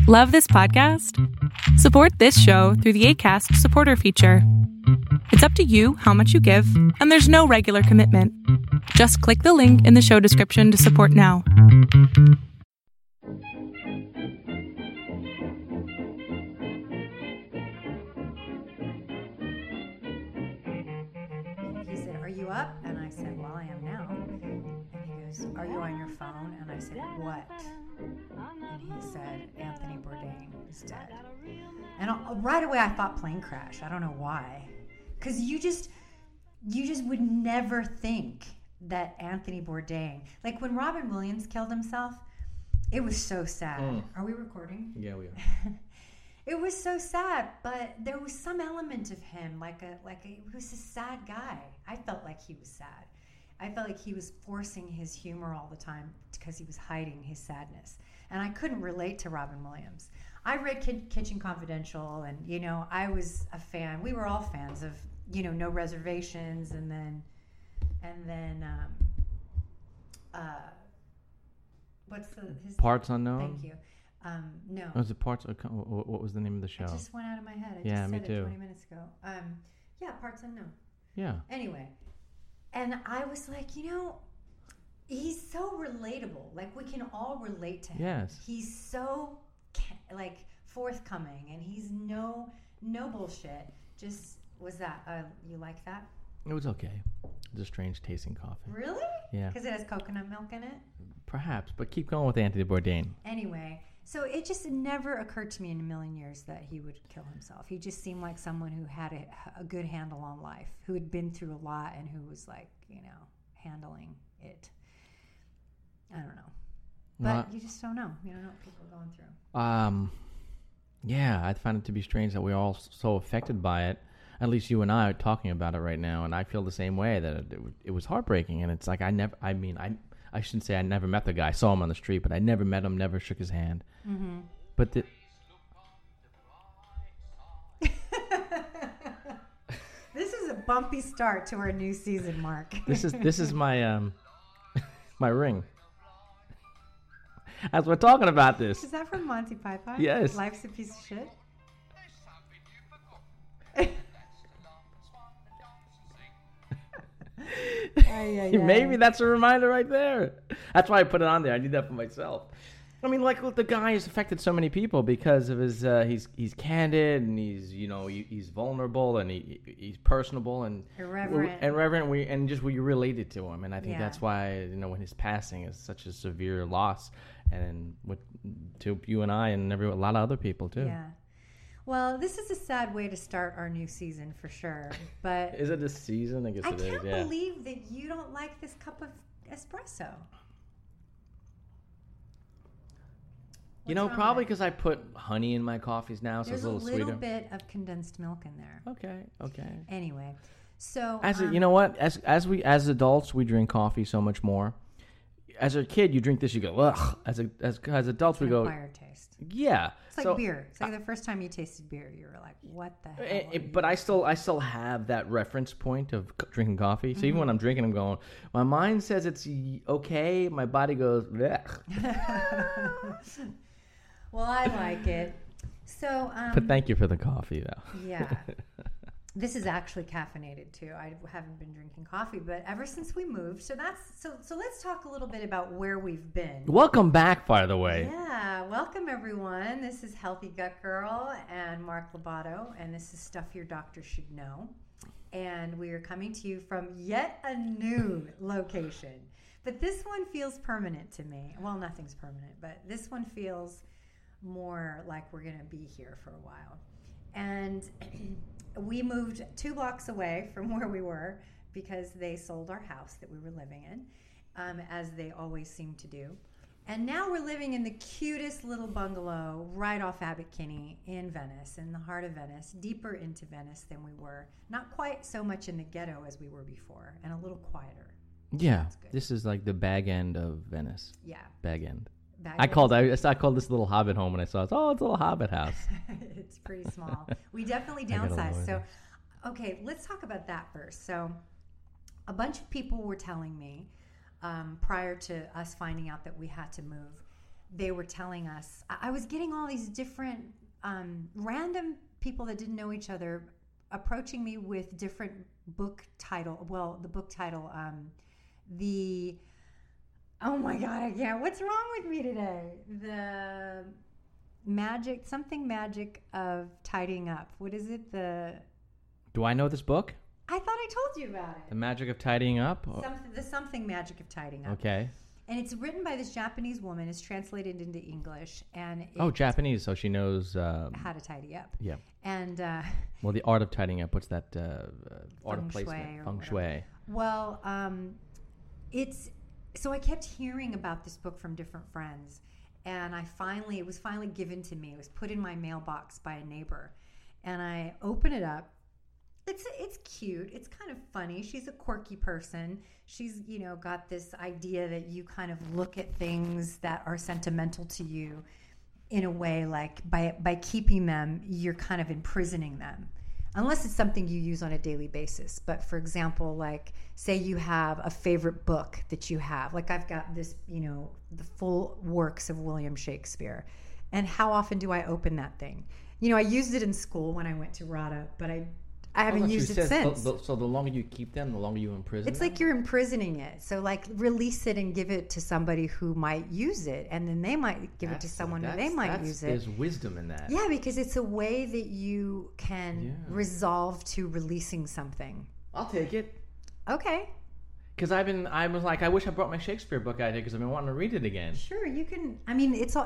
Love this podcast? Support this show through the Acast supporter feature. It's up to you how much you give, and there's no regular commitment. Just click the link in the show description to support now. He said, "Are you up?" And I said, "Well, I am now." And he goes, "Are you on your phone?" And I said, "What?" And he said, "Anthony Bourdain is dead." And right away I thought plane crash. I don't know why. Because you just would never think that Anthony Bourdain, like when Robin Williams killed himself, it was so sad. Are we recording? Yeah, we are. It was so sad, but there was some element of him, he was a sad guy. I felt like he was sad. I felt like he was forcing his humor all the time because he was hiding his sadness. And I couldn't relate to Robin Williams. I read Kitchen Confidential, and, I was a fan. We were all fans of, No Reservations, and then what's his Parts Unknown? Thank you. No. Was it Parts? What was the name of the show? It just went out of my head. I Yeah, just me said too. it 20 minutes ago. Parts Unknown. Yeah. Anyway, and I was like, he's so relatable. Like, we can all relate to him. Yes. He's so forthcoming, and he's no bullshit. Just was that you like that? It was okay. It's a strange tasting coffee. Really? Yeah. Because it has coconut milk in it. Perhaps, but keep going with Anthony Bourdain. Anyway, so it just never occurred to me in a million years that he would kill himself. He just seemed like someone who had a good handle on life, who had been through a lot, and who was handling it. I don't know. But you just don't know. You don't know what people are going through. Yeah, I find it to be strange that we're all so affected by it. At least you and I are talking about it right now, and I feel the same way, that it was heartbreaking. And it's like I shouldn't say I never met the guy. I saw him on the street, but I never met him, never shook his hand. Mm-hmm. But This is a bumpy start to our new season, Mark. This is my my ring. As we're talking about this. Is that from Monty Python? Yes. Life's a piece of shit? Maybe that's a reminder right there. That's why I put it on there. I need that for myself. I mean, look, the guy has affected so many people because of his. He's candid, and he's vulnerable, and he's personable and irreverent. We related to him, and I think that's why when his passing is such a severe loss, and to you and I and a lot of other people too. Yeah. Well, this is a sad way to start our new season for sure. But is it a season? I guess it is. I can't believe that you don't like this cup of espresso. Probably because I put honey in my coffees now, so There's it's a little sweeter. There's a little bit of condensed milk in there. Okay. Anyway, so you know what? As adults, we drink coffee so much more. As a kid, you drink this, you go ugh. As adults, we go acquired taste. Yeah, it's like beer. It's like the first time you tasted beer, you were like, "What the hell?" But I still have that reference point of drinking coffee. So even when I'm drinking, I'm going. My mind says it's okay. My body goes. Well, I like it. So, but thank you for the coffee, though. Yeah. This is actually caffeinated too. I haven't been drinking coffee, but ever since we moved, so let's talk a little bit about where we've been. Welcome back, by the way. Yeah, welcome everyone. This is Healthy Gut Girl and Mark Lobato, and this is Stuff Your Doctor Should Know. And we are coming to you from yet a new location. But this one feels permanent to me. Well, nothing's permanent, but this one feels more like we're going to be here for a while. And we moved 2 blocks away from where we were because they sold our house that we were living in, as they always seem to do. And now we're living in the cutest little bungalow right off Abbot Kinney in Venice, in the heart of Venice, deeper into Venice than we were. Not quite so much in the ghetto as we were before, and a little quieter. Yeah, this is like the bag end of Venice. Yeah. Bag end. I called this little hobbit home when I saw it. Oh, it's a little hobbit house. It's pretty small. We definitely downsized. So, okay, let's talk about that first. So, a bunch of people were telling me prior to us finding out that we had to move they were telling us, I was getting all these different random people that didn't know each other approaching me with different book title. Well, the book title, oh my God, I can't. What's wrong with me today? The magic of tidying up. What is it? Do I know this book? I thought I told you about it. The Magic of Tidying Up? Something magic of tidying up. Okay. And it's written by this Japanese woman. It's translated into English. And Japanese, so she knows... how to tidy up. Yeah. And... well, the art of tidying up. What's that? Art of placement. Feng Shui. Well, So I kept hearing about this book from different friends. And it was finally given to me. It was put in my mailbox by a neighbor. And I open it up. It's cute. It's kind of funny. She's a quirky person. She's, got this idea that you kind of look at things that are sentimental to you in a way like by keeping them, you're kind of imprisoning them. Unless it's something you use on a daily basis. But for example, like say you have a favorite book that you have. Like I've got this, the full works of William Shakespeare. And how often do I open that thing? I used it in school when I went to RADA, but I haven't used it since. So the longer you keep them, the longer you imprison It's them? like you're imprisoning it. So like release it and give it to somebody who might use it. And then they might give it to someone who they might use it. There's wisdom in that. Yeah, because it's a way that you can resolve to releasing something. I'll take it. Okay. Because I was like, I wish I brought my Shakespeare book out here because I've been wanting to read it again. Sure, you can. I mean, it's a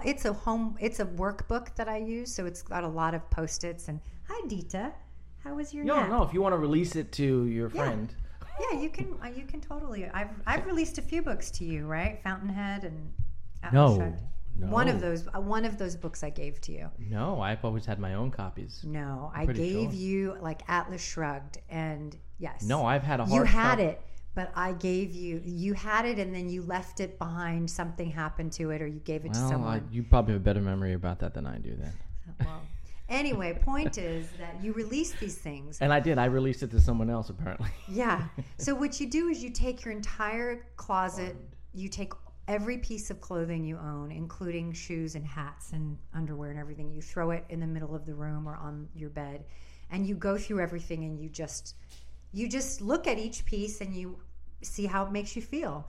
workbook that I use, so it's got a lot of Post-its. And hi, Dita. How was your nap? No, if you want to release it to your friend. Yeah, you can totally. I've released a few books to you, right? Fountainhead and Atlas Shrugged. No. One of those books I gave to you. No, I've always had my own copies. No, I gave you like Atlas Shrugged, and yes. No, I've had a hard. You had it, but I gave you. You had it, and then you left it behind. Something happened to it, or you gave it to someone. You probably have a better memory about that than I do. Then. Well. Anyway, point is that you release these things. And I did. I released it to someone else, apparently. Yeah. So what you do is you take your entire closet, you take every piece of clothing you own, including shoes and hats and underwear and everything. You throw it in the middle of the room or on your bed, and you go through everything, and you just look at each piece and you see how it makes you feel.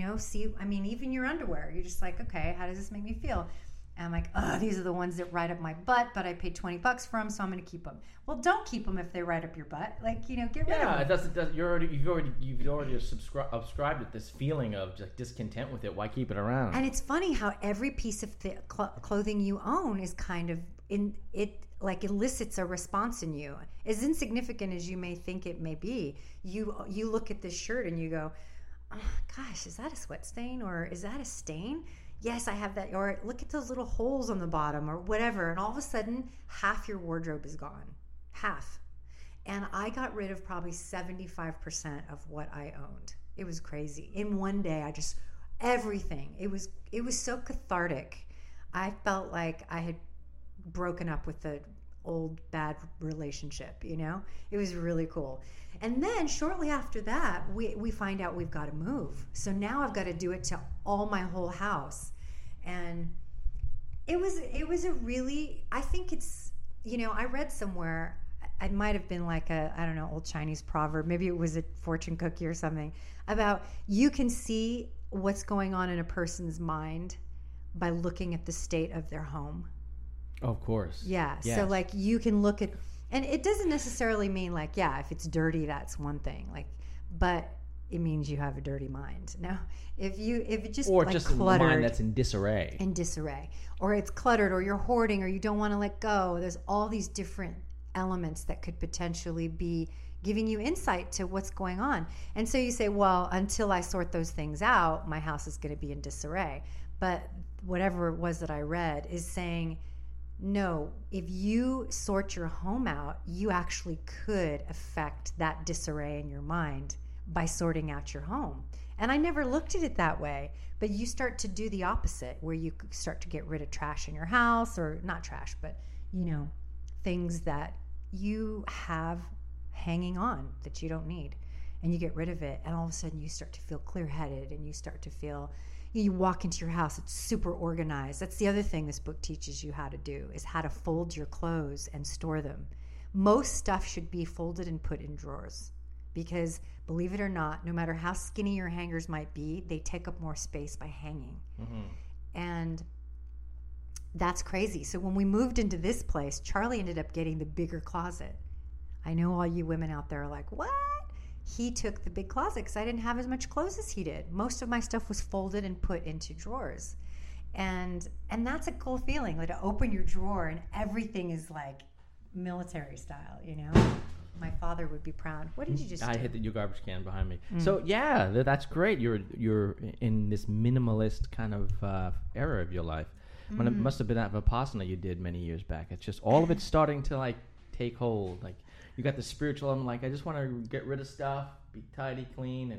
Even your underwear. You're just like, okay, how does this make me feel? And I'm like, oh, these are the ones that ride up my butt, but I paid $20 for them, so I'm going to keep them. Well, don't keep them if they ride up your butt. Like, get rid of them. Yeah, you've already subscribed to this feeling of just discontent with it. Why keep it around? And it's funny how every piece of clothing you own is kind of elicits a response in you. As insignificant as you may think it may be, you look at this shirt and you go, oh gosh, is that a sweat stain or is that a stain? Yes, I have that. Or look at those little holes on the bottom or whatever. And all of a sudden, half your wardrobe is gone. Half. And I got rid of probably 75% of what I owned. It was crazy. In one day, everything. It was so cathartic. I felt like I had broken up with the old bad relationship, It was really cool. And then shortly after that, we find out we've got to move. So now I've got to do it to my whole house. And it was a really, I think it's, I read somewhere, it might have been like old Chinese proverb, maybe it was a fortune cookie or something, about you can see what's going on in a person's mind by looking at the state of their home. Of course. Yeah. Yes. So like you can look at, and it doesn't necessarily mean like, yeah, if it's dirty, that's one thing. Like, but it means you have a dirty mind. Now, if it just or like just cluttered, a mind that's in disarray. Or it's cluttered, or you're hoarding, or you don't want to let go. There's all these different elements that could potentially be giving you insight to what's going on. And so you say, well, until I sort those things out, my house is going to be in disarray. But whatever it was that I read is saying, no, if you sort your home out, you actually could affect that disarray in your mind by sorting out your home. And I never looked at it that way, but you start to do the opposite, where you start to get rid of trash in your house, or not trash, but, things that you have hanging on that you don't need, and you get rid of it. And all of a sudden you start to feel clear-headed, and you start to feel, you walk into your house, it's super organized. That's the other thing this book teaches you how to do, is how to fold your clothes and store them. Most stuff should be folded and put in drawers because, believe it or not, no matter how skinny your hangers might be, they take up more space by hanging. And that's crazy. So when we moved into this place, Charlie ended up getting the bigger closet. I know all you women out there are like, what? He took the big closet because I didn't have as much clothes as he did. Most of my stuff was folded and put into drawers. And that's a cool feeling, like to open your drawer and everything is like military style, you know? My father would be proud. What did you just do? I hit your garbage can behind me. So yeah, that's great. You're in this minimalist kind of era of your life. When it must have been that Vipassana you did many years back. It's just all of it's starting to like take hold. Like you got the spiritual. I'm like, I just want to get rid of stuff, be tidy, clean,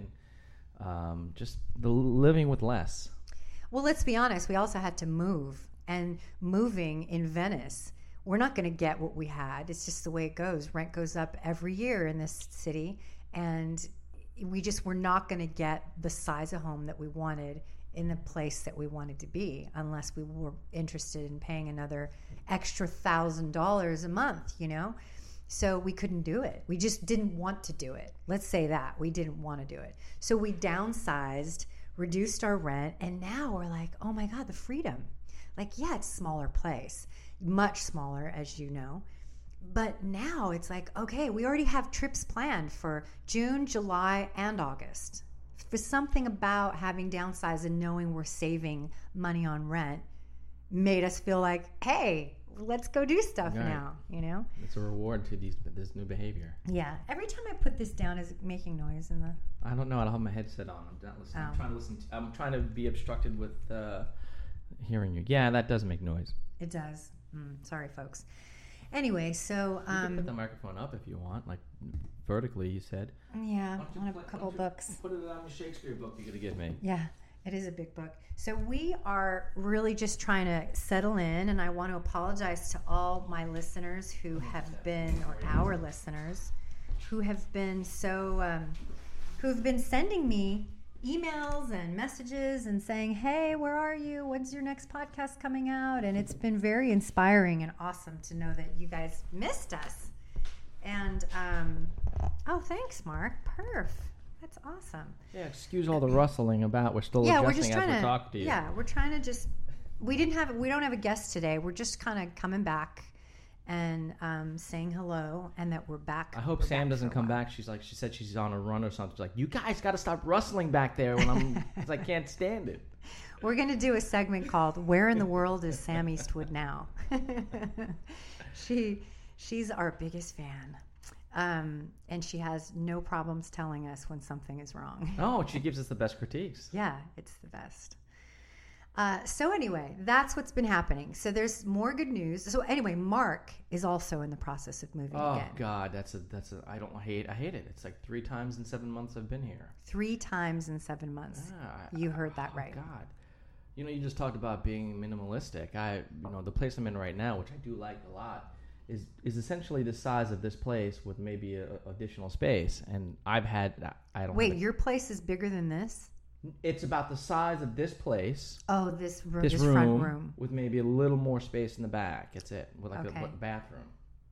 and just the living with less. Well, let's be honest. We also had to move, and moving in Venice, we're not going to get what we had. It's just the way it goes. Rent goes up every year in this city, and we just were not going to get the size of home that we wanted in the place that we wanted to be unless we were interested in paying another extra $1,000 a month, you know? So we couldn't do it. We just didn't want to do it. Let's say that. We didn't want to do it. So we downsized, reduced our rent, and now we're like, oh my God, the freedom. Like, yeah, it's a smaller place, much smaller, as you know. But now it's like, okay, we already have trips planned for June, July, and August. For something about having downsized and knowing we're saving money on rent made us feel like, hey, let's go do stuff now, you know? It's a reward to this new behavior. Yeah. Every time I put this down, is it making noise in the... I don't know. I don't have my headset on. I'm not listening. I'm trying to listen. I'm trying to be obstructed with hearing you. Yeah, that does make noise. It does. Sorry, folks. Anyway, so... you can put the microphone up if you want, like vertically, you said. Yeah, I have a couple books. Put it on the Shakespeare book you're going to give me. Yeah. It is a big book. So we are really just trying to settle in, and I want to apologize to all my listeners who have been, or our listeners, who have been so, who've been sending me emails and messages and saying, hey, where are you? When's your next podcast coming out? And it's been very inspiring and awesome to know that you guys missed us. And, oh, thanks, Mark. Perf. That's awesome. Yeah, excuse all the rustling about. We're still adjusting as we talk to you. Yeah, we're trying to just. We don't have a guest today. We're just kind of coming back and saying hello, and that we're back. I hope Sam doesn't come back. She said she's on a run or something. She's like, you guys got to stop rustling back there because I can't stand it. We're going to do a segment called "Where in the World is Sam Eastwood Now?" She's our biggest fan. And she has no problems telling us when something is wrong. Oh, she gives us the best critiques. Yeah, it's the best. So anyway, that's what's been happening. So there's more good news. So anyway, Mark is also in the process of moving again. Oh God, I hate it. It's like 3 times in 7 months I've been here. 3 times in 7 months. You heard that right. God. You know, you just talked about being minimalistic. The place I'm in right now, which I do like a lot, is essentially the size of this place with maybe a additional space. And Wait, your place is bigger than this? It's about the size of this place. Oh, this front room. With maybe a little more space in the back. It's it. With like a bathroom.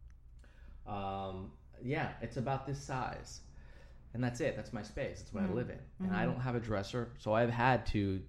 Yeah, it's about this size. And that's it. That's my space. That's what I live in. And I don't have a dresser, so I have to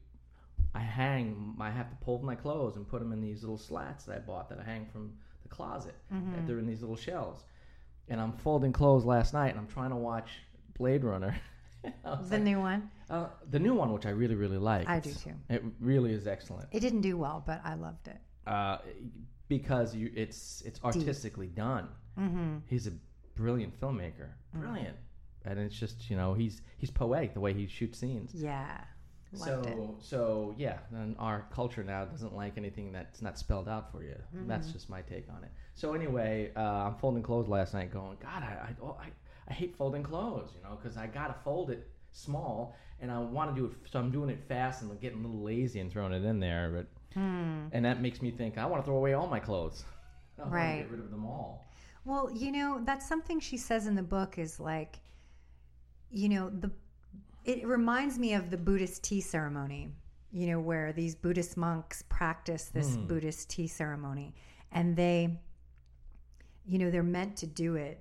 pull my clothes and put them in these little slats that I bought that I hang from the closet. They're in these little shelves. And I'm folding clothes last night, and I'm trying to watch Blade Runner. New one? The new one, which I really, really like. I do too. It really is excellent. It didn't do well, but I loved it. Because it's artistically done. He's a brilliant filmmaker. Brilliant. And it's just, he's poetic the way he shoots scenes. Yeah. So yeah, and our culture now doesn't like anything that's not spelled out for you. That's just my take on it. So anyway, I'm folding clothes last night going, God, I hate folding clothes, because I got to fold it small, and I want to do it, so I'm doing it fast, and I'm getting a little lazy and throwing it in there, but and that makes me think, I want to throw away all my clothes. I want to get rid of them all. Well, that's something she says in the book is like, it reminds me of the Buddhist tea ceremony. where these Buddhist monks practice this Buddhist tea ceremony, and they, they're meant to do it.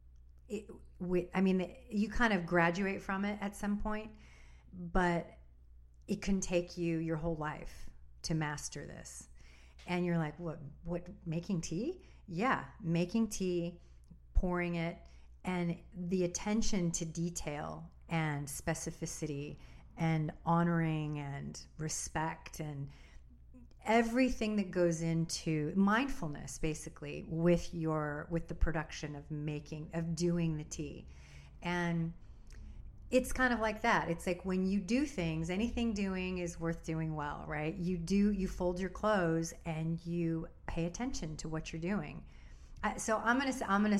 You kind of graduate from it at some point, but it can take you your whole life to master this. And you're like, what, making tea? Yeah, making tea, pouring it, and the attention to detail and specificity and honoring and respect and everything that goes into mindfulness, basically, with the production of doing the tea. And it's kind of like that. It's like when you do things, anything doing is worth doing well, right? You fold your clothes and you pay attention to what you're doing. So I'm going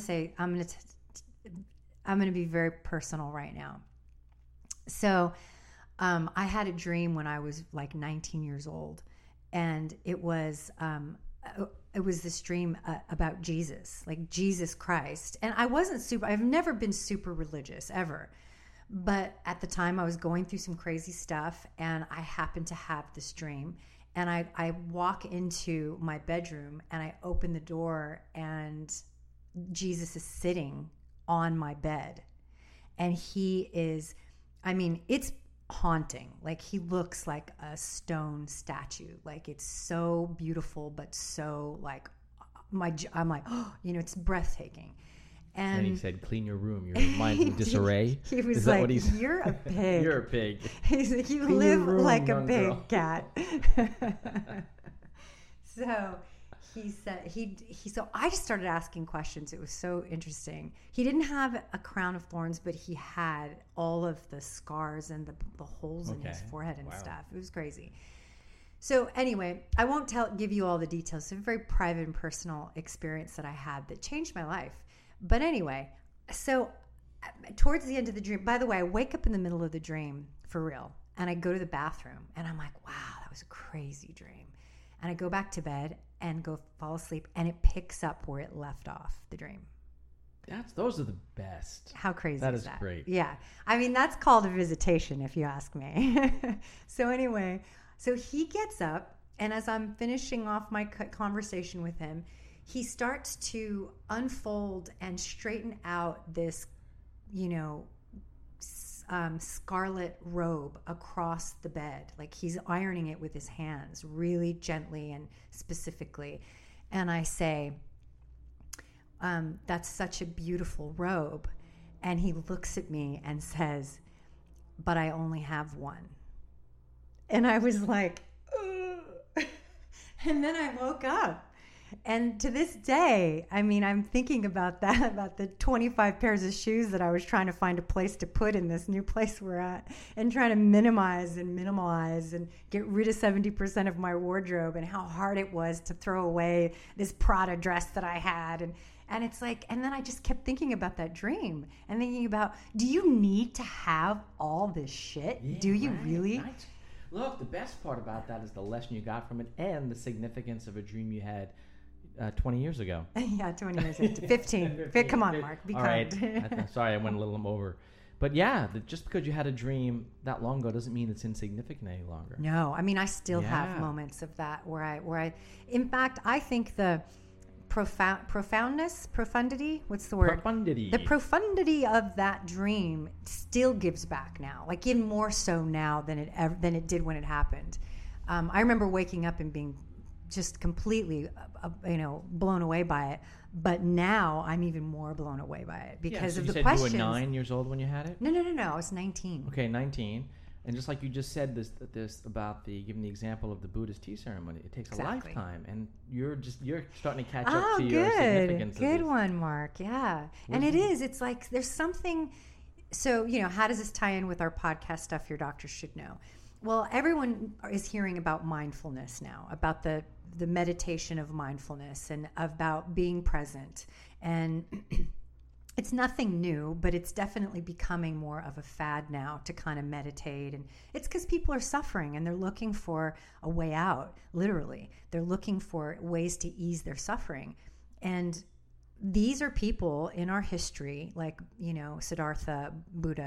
to be very personal right now. So I had a dream when I was like 19 years old, and it was this dream about Jesus, like Jesus Christ. And I've never been super religious ever. But at the time I was going through some crazy stuff, and I happened to have this dream. And I walk into my bedroom and I open the door, and Jesus is sitting on my bed. And he is, it's haunting. Like, he looks like a stone statue. Like, it's so beautiful, but so like, I'm like, oh, it's breathtaking. And he said, "Clean your room. Your mind's in disarray." He was Is like, that what he's... "You're a pig. You're a pig." He's like, "You Clean live your room, like a young pig, girl. cat." So he said So I just started asking questions. It was so interesting. He didn't have a crown of thorns, but he had all of the scars and the holes in his forehead and stuff. It was crazy. So anyway, I won't give you all the details. It's a very private and personal experience that I had that changed my life. But anyway, so towards the end of the dream, by the way, I wake up in the middle of the dream for real, and I go to the bathroom, and I'm like, wow, that was a crazy dream. And I go back to bed and go fall asleep, and it picks up where it left off, the dream. Those are the best. How crazy is that? That is great. Yeah. That's called a visitation, if you ask me. So anyway, so he gets up, and as I'm finishing off my conversation with him, he starts to unfold and straighten out this, scarlet robe across the bed. Like, he's ironing it with his hands really gently and specifically. And I say, that's such a beautiful robe. And he looks at me and says, but I only have one. And I was like, ugh. And then I woke up. And to this day, I'm thinking about that, about the 25 pairs of shoes that I was trying to find a place to put in this new place we're at, and trying to minimize and get rid of 70% of my wardrobe, and how hard it was to throw away this Prada dress that I had. And it's like, and then I just kept thinking about that dream and thinking about, do you need to have all this shit? Yeah, do you right, really? Right. Look, the best part about that is the lesson you got from it and the significance of a dream you had 20 years ago. Yeah, 20 years ago. 15. Come on, Mark. Be kind. Right. Sorry, I went a little over. But yeah, just because you had a dream that long ago doesn't mean it's insignificant any longer. No, I still have moments of that where I, in fact, I think the profundity, what's the word? Profundity. The profundity of that dream still gives back now, like even more so now than it did when it happened. I remember waking up and being just completely, blown away by it. But now I'm even more blown away by it because of the questions. You were 9 years old when you had it? No. I was 19. Okay, 19. And just like you just said this about giving the example of the Buddhist tea ceremony, it takes a lifetime, and you're starting to catch up to your significance. Good one, Mark. Yeah, and it is. It's like there's something. So how does this tie in with our podcast Stuff Your Doctor Should Know? Well, everyone is hearing about mindfulness now, about the meditation of mindfulness and about being present. And it's nothing new, but it's definitely becoming more of a fad now to kind of meditate. And it's because people are suffering and they're looking for a way out, literally. They're looking for ways to ease their suffering. And these are people in our history, like, Siddhartha Buddha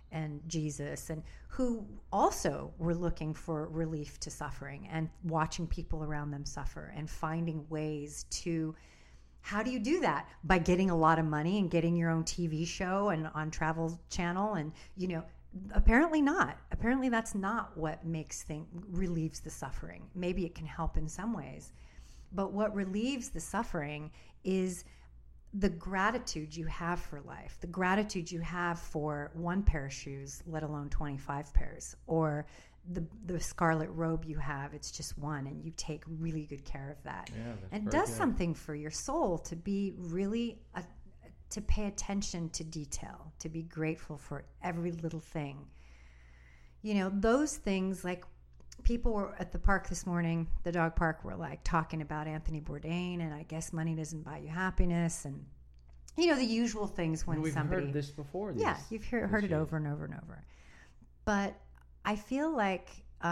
and Jesus, and who also were looking for relief to suffering and watching people around them suffer and finding ways to. How do you do that? By getting a lot of money and getting your own TV show and on Travel Channel, and apparently not. Apparently that's not what relieves the suffering. Maybe it can help in some ways, but what relieves the suffering is the gratitude you have for life, the gratitude you have for one pair of shoes, let alone 25 pairs, or the scarlet robe you have, it's just one, and you take really good care of that. Yeah, and does something for your soul to be really, to pay attention to detail, to be grateful for every little thing. Those things, like people were at the park this morning, the dog park, were like talking about Anthony Bourdain, and I guess money doesn't buy you happiness, and the usual things when we've somebody... heard this before. Yeah, you've heard it over and over and over. But I feel like,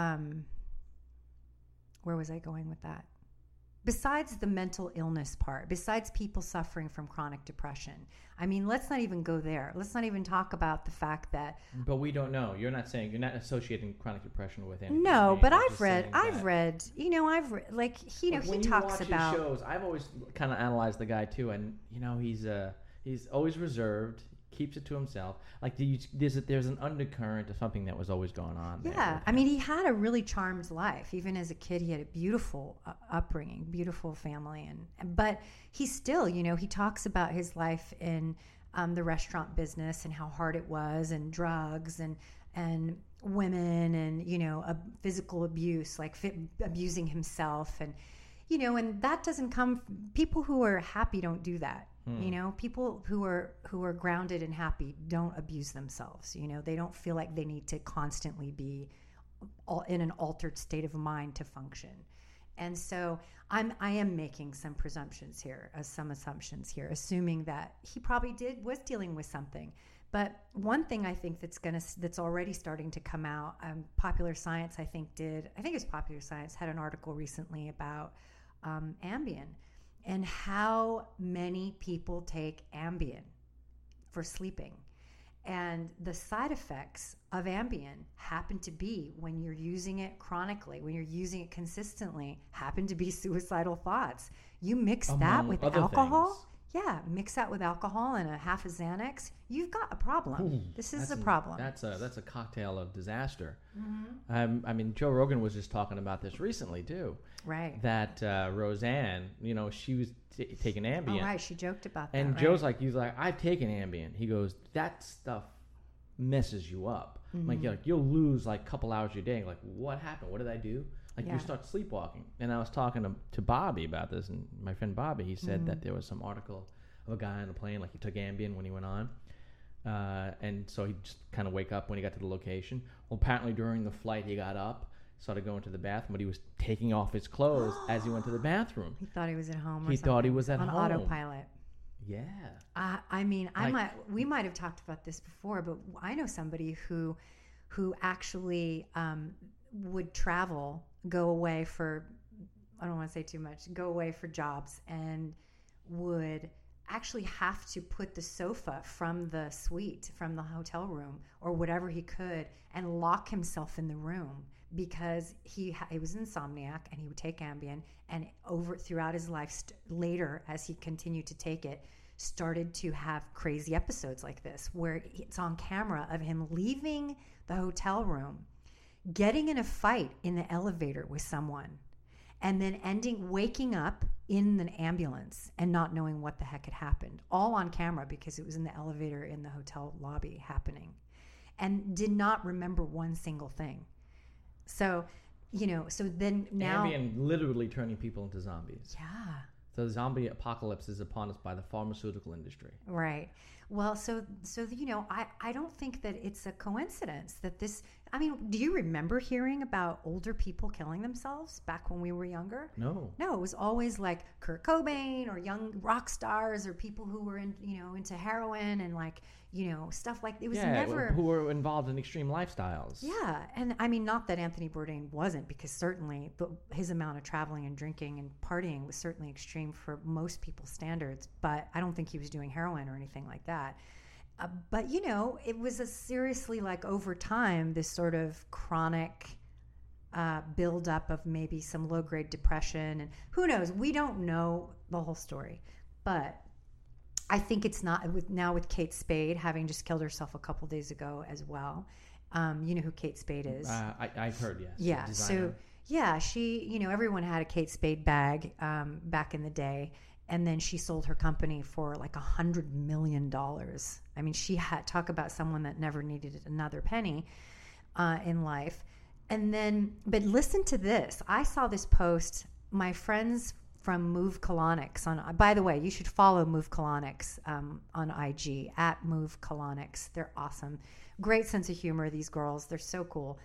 where was I going with that? Besides the mental illness part, besides people suffering from chronic depression, let's not even go there. Let's not even talk about the fact that... But we don't know. You're not associating chronic depression with anything. No, but I've read, he talks about... His shows, I've always kind of analyzed the guy too, and, he's always reserved, keeps it to himself. Like, there's an undercurrent of something that was always going on. Yeah, he had a really charmed life. Even as a kid, he had a beautiful upbringing, beautiful family, but he still, he talks about his life in the restaurant business and how hard it was, and drugs and women, and physical abuse, like abusing himself, and and that doesn't come. People who are happy don't do that. People who are grounded and happy don't abuse themselves. They don't feel like they need to constantly be in an altered state of mind to function. And so I am making some assumptions here, assuming that he probably was dealing with something. But one thing I think that's already starting to come out, Popular Science, I think it was Popular Science, had an article recently about Ambien. And how many people take Ambien for sleeping. And the side effects of Ambien happen to be, when you're using it chronically, when you're using it consistently, happen to be suicidal thoughts. You mix that with alcohol. Things. Yeah, mix that with alcohol and a half a Xanax, you've got a problem. Ooh, this is a problem. That's a cocktail of disaster. Mm-hmm. Joe Rogan was just talking about this recently too. Right. That Roseanne, she was taking Ambien. Oh, right. She joked about that. And right? Joe's like, I've taken Ambien. He goes, that stuff messes you up. Mm-hmm. Like you'll lose like a couple hours of your day. Like, what happened? What did I do? Like, Yeah. you start sleepwalking. And I was talking to Bobby about this, and my friend Bobby, he said that there was some article of a guy on a plane, like he took Ambien when he went on. And so he'd just kind of wake up when he got to the location. Well, apparently during the flight, he got up, started going to the bathroom, but he was taking off his clothes as he went to the bathroom. He thought he was at home. He thought he was at on home. autopilot. Yeah. We might have talked about this before, but I know somebody who actually would travel, go away for, I don't want to say too much, go away for jobs, and would actually have to put the sofa from the suite, from the hotel room, or whatever he could, and lock himself in the room because he was insomniac, and he would take Ambien, and throughout his life, later as he continued to take it, started to have crazy episodes like this, where it's on camera of him leaving the hotel room, getting in a fight in the elevator with someone, and then waking up in an ambulance and not knowing what the heck had happened, all on camera because it was in the elevator in the hotel lobby happening, and did not remember one single thing. So, so then now... Ambien literally turning people into zombies. Yeah. The zombie apocalypse is upon us by the pharmaceutical industry. Right. Well, so I don't think that it's a coincidence that this... do you remember hearing about older people killing themselves back when we were younger? No. No, it was always like Kurt Cobain or young rock stars or people who were into heroin and stuff like it was never who were involved in extreme lifestyles. Yeah, and not that Anthony Bourdain wasn't, because certainly his amount of traveling and drinking and partying was certainly extreme for most people's standards, but I don't think he was doing heroin or anything like that. But, it was a seriously, like, over time, this sort of chronic buildup of maybe some low-grade depression. And who knows? We don't know the whole story. But I think it's not with Kate Spade having just killed herself a couple days ago as well. You know who Kate Spade is? I've heard, yes. Yeah. So, she, everyone had a Kate Spade bag back in the day. And then she sold her company for like $100 million. I mean, she had talk about someone that never needed another penny in life. And then, but listen to this. I saw this post. My friends from Move Colonics by the way, you should follow Move Colonics on IG at Move Colonics. They're awesome. Great sense of humor. These girls, they're so cool.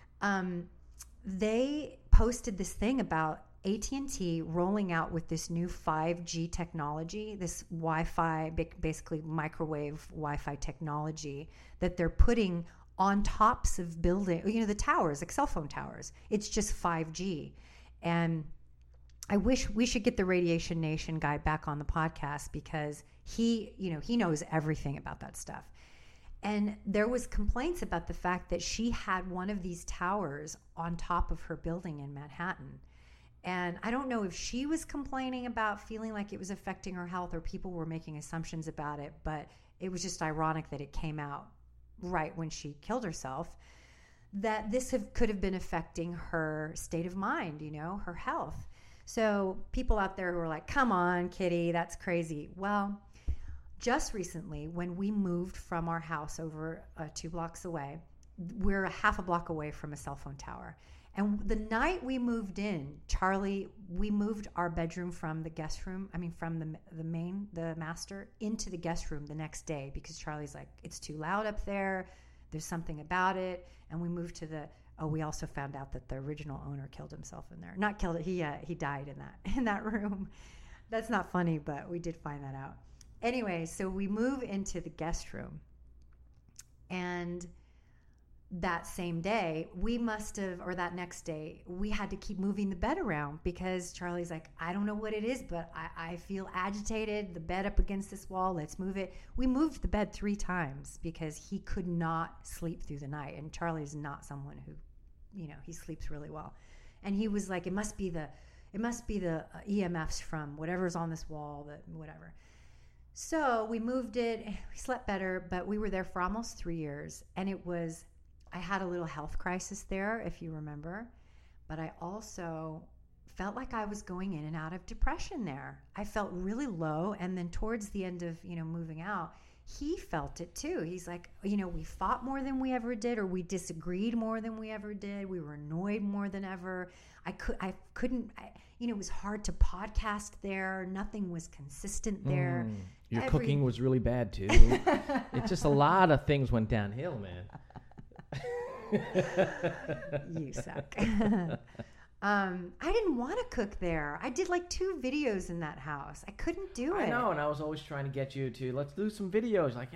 They posted this thing about AT&T rolling out with this new 5G technology, this Wi-Fi, basically microwave Wi-Fi technology that they're putting on tops of building, the towers, like cell phone towers. It's just 5G. And I wish we should get the Radiation Nation guy back on the podcast because he knows everything about that stuff. And there was complaints about the fact that she had one of these towers on top of her building in Manhattan. And I don't know if she was complaining about feeling like it was affecting her health or people were making assumptions about it, but it was just ironic that it came out right when she killed herself, that this could have been affecting her state of mind, her health. So people out there who are like, come on, Kitty, that's crazy. Well, just recently when we moved from our house over 2 blocks away, we're a half a block away from a cell phone tower. And the night we moved in, we moved our bedroom from the guest room, from the master, into the guest room the next day because Charlie's like, it's too loud up there. There's something about it. And we moved to we also found out that the original owner killed himself in there. Not killed it, he died in that room. That's not funny, but we did find that out. Anyway, so we move into the guest room. And that same day, that next day, we had to keep moving the bed around because Charlie's like, I don't know what it is, but I feel agitated. The bed up against this wall, let's move it. We moved the bed 3 times because he could not sleep through the night. And Charlie's not someone who, he sleeps really well. And he was like, it must be the EMFs from whatever's on this wall, whatever. So we moved it. We slept better, but we were there for almost 3 years. And I had a little health crisis there, if you remember, but I also felt like I was going in and out of depression there. I felt really low, and then towards the end of, moving out, he felt it too. He's like, we fought more than we ever did, or we disagreed more than we ever did. We were annoyed more than ever. It was hard to podcast there. Nothing was consistent there. Your cooking was really bad too. It's just a lot of things went downhill, man. You suck. I didn't want to cook there. I did like 2 videos in that house. I couldn't do it. I know, and I was always trying to get you to let's do some videos. Like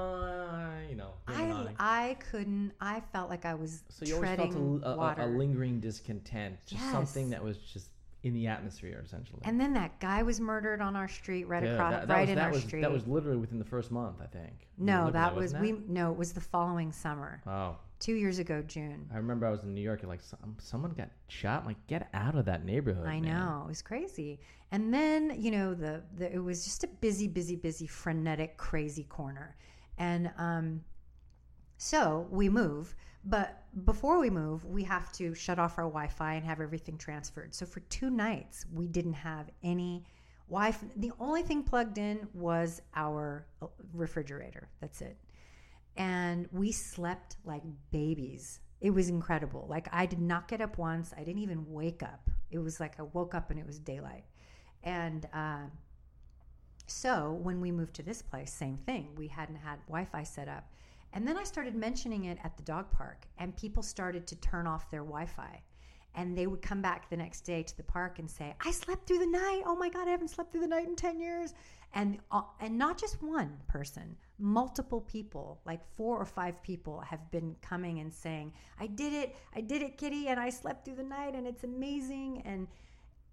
I couldn't. I felt like I was so you treading always felt water. a lingering discontent, just something that was just in the atmosphere, essentially. And then that guy was murdered on our street, right in our street. That was literally within the first month, I think. No, it was the following summer. Oh. 2 years ago, June. I remember I was in New York and like someone got shot. I'm like, get out of that neighborhood. I know, it was crazy. And then it was just a busy, frenetic, crazy corner. And so we move, but before we move, we have to shut off our Wi-Fi and have everything transferred. So for 2 nights, we didn't have any Wi-Fi. The only thing plugged in was our refrigerator. That's it. And we slept like babies. It was incredible. Like, I did not get up once. I didn't even wake up. It was like I woke up and it was daylight. And so when we moved to this place, same thing. We hadn't had Wi-Fi set up. And then I started mentioning it at the dog park, and people started to turn off their Wi-Fi. And they would come back the next day to the park and say, I slept through the night. Oh my God, I haven't slept through the night in 10 years. And not just one person, multiple people, like 4 or 5 people have been coming and saying, I did it, Kitty, and I slept through the night, and it's amazing. And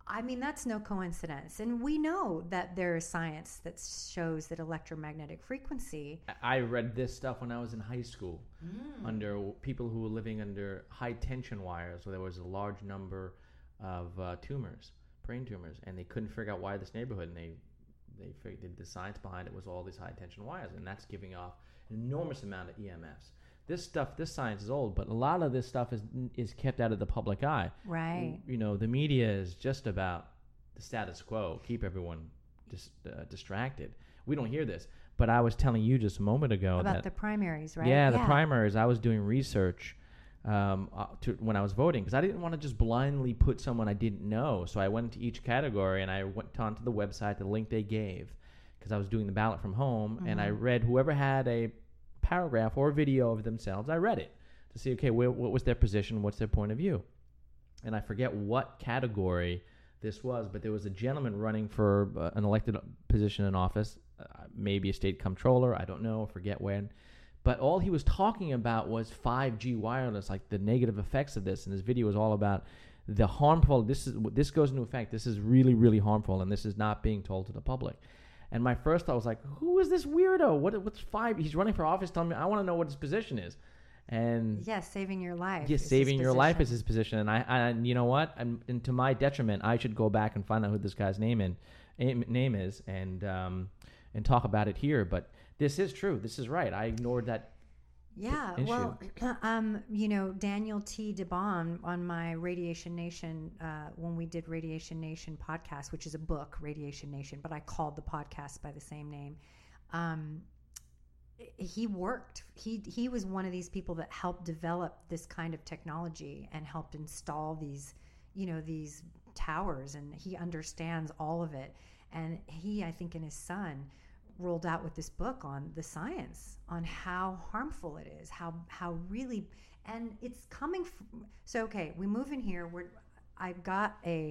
I mean, that's no coincidence. And we know that there is science that shows that electromagnetic frequency. I read this stuff when I was in high school under people who were living under high tension wires where there was a large number of tumors, brain tumors, and they couldn't figure out why this neighborhood, and they figured the science behind it was all these high tension wires, and that's giving off an enormous amount of EMFs. This science is old, but a lot of this stuff is kept out of the public eye. Right. You know, the media is just about the status quo, keep everyone distracted. We don't hear this. But I was telling you just a moment ago about the primaries, right? Yeah, the primaries. I was doing research when I was voting because I didn't want to just blindly put someone I didn't know. So I went into each category and I went onto the website, the link they gave, because I was doing the ballot from home, and I read whoever had a paragraph or video of themselves. I read it to see, okay, what was their position, what's their point of view. And I forget what category this was, but there was a gentleman running for an elected position in office, maybe a state comptroller, I don't know, forget when. But all he was talking about was 5G wireless, like the negative effects of this. And his video was all about the harmful, this goes into effect, this is really, really harmful, and this is not being told to the public. And my first thought was like, who is this weirdo? What's 5? He's running for office telling me, I want to know what his position is. And saving your life. Yes, saving your life is his position. And I you know what? And to my detriment, I should go back and find out who this guy's name is and talk about it here. But this is true. This is right. I ignored that. Yeah, issue. well, Daniel T. DeBon on my Radiation Nation, when we did Radiation Nation podcast, which is a book, Radiation Nation, but I called the podcast by the same name. He was one of these people that helped develop this kind of technology and helped install these towers, and he understands all of it. And he, I think, and his son rolled out with this book on the science on how harmful it is, how really, and it's coming from, so okay, we move in here, I got a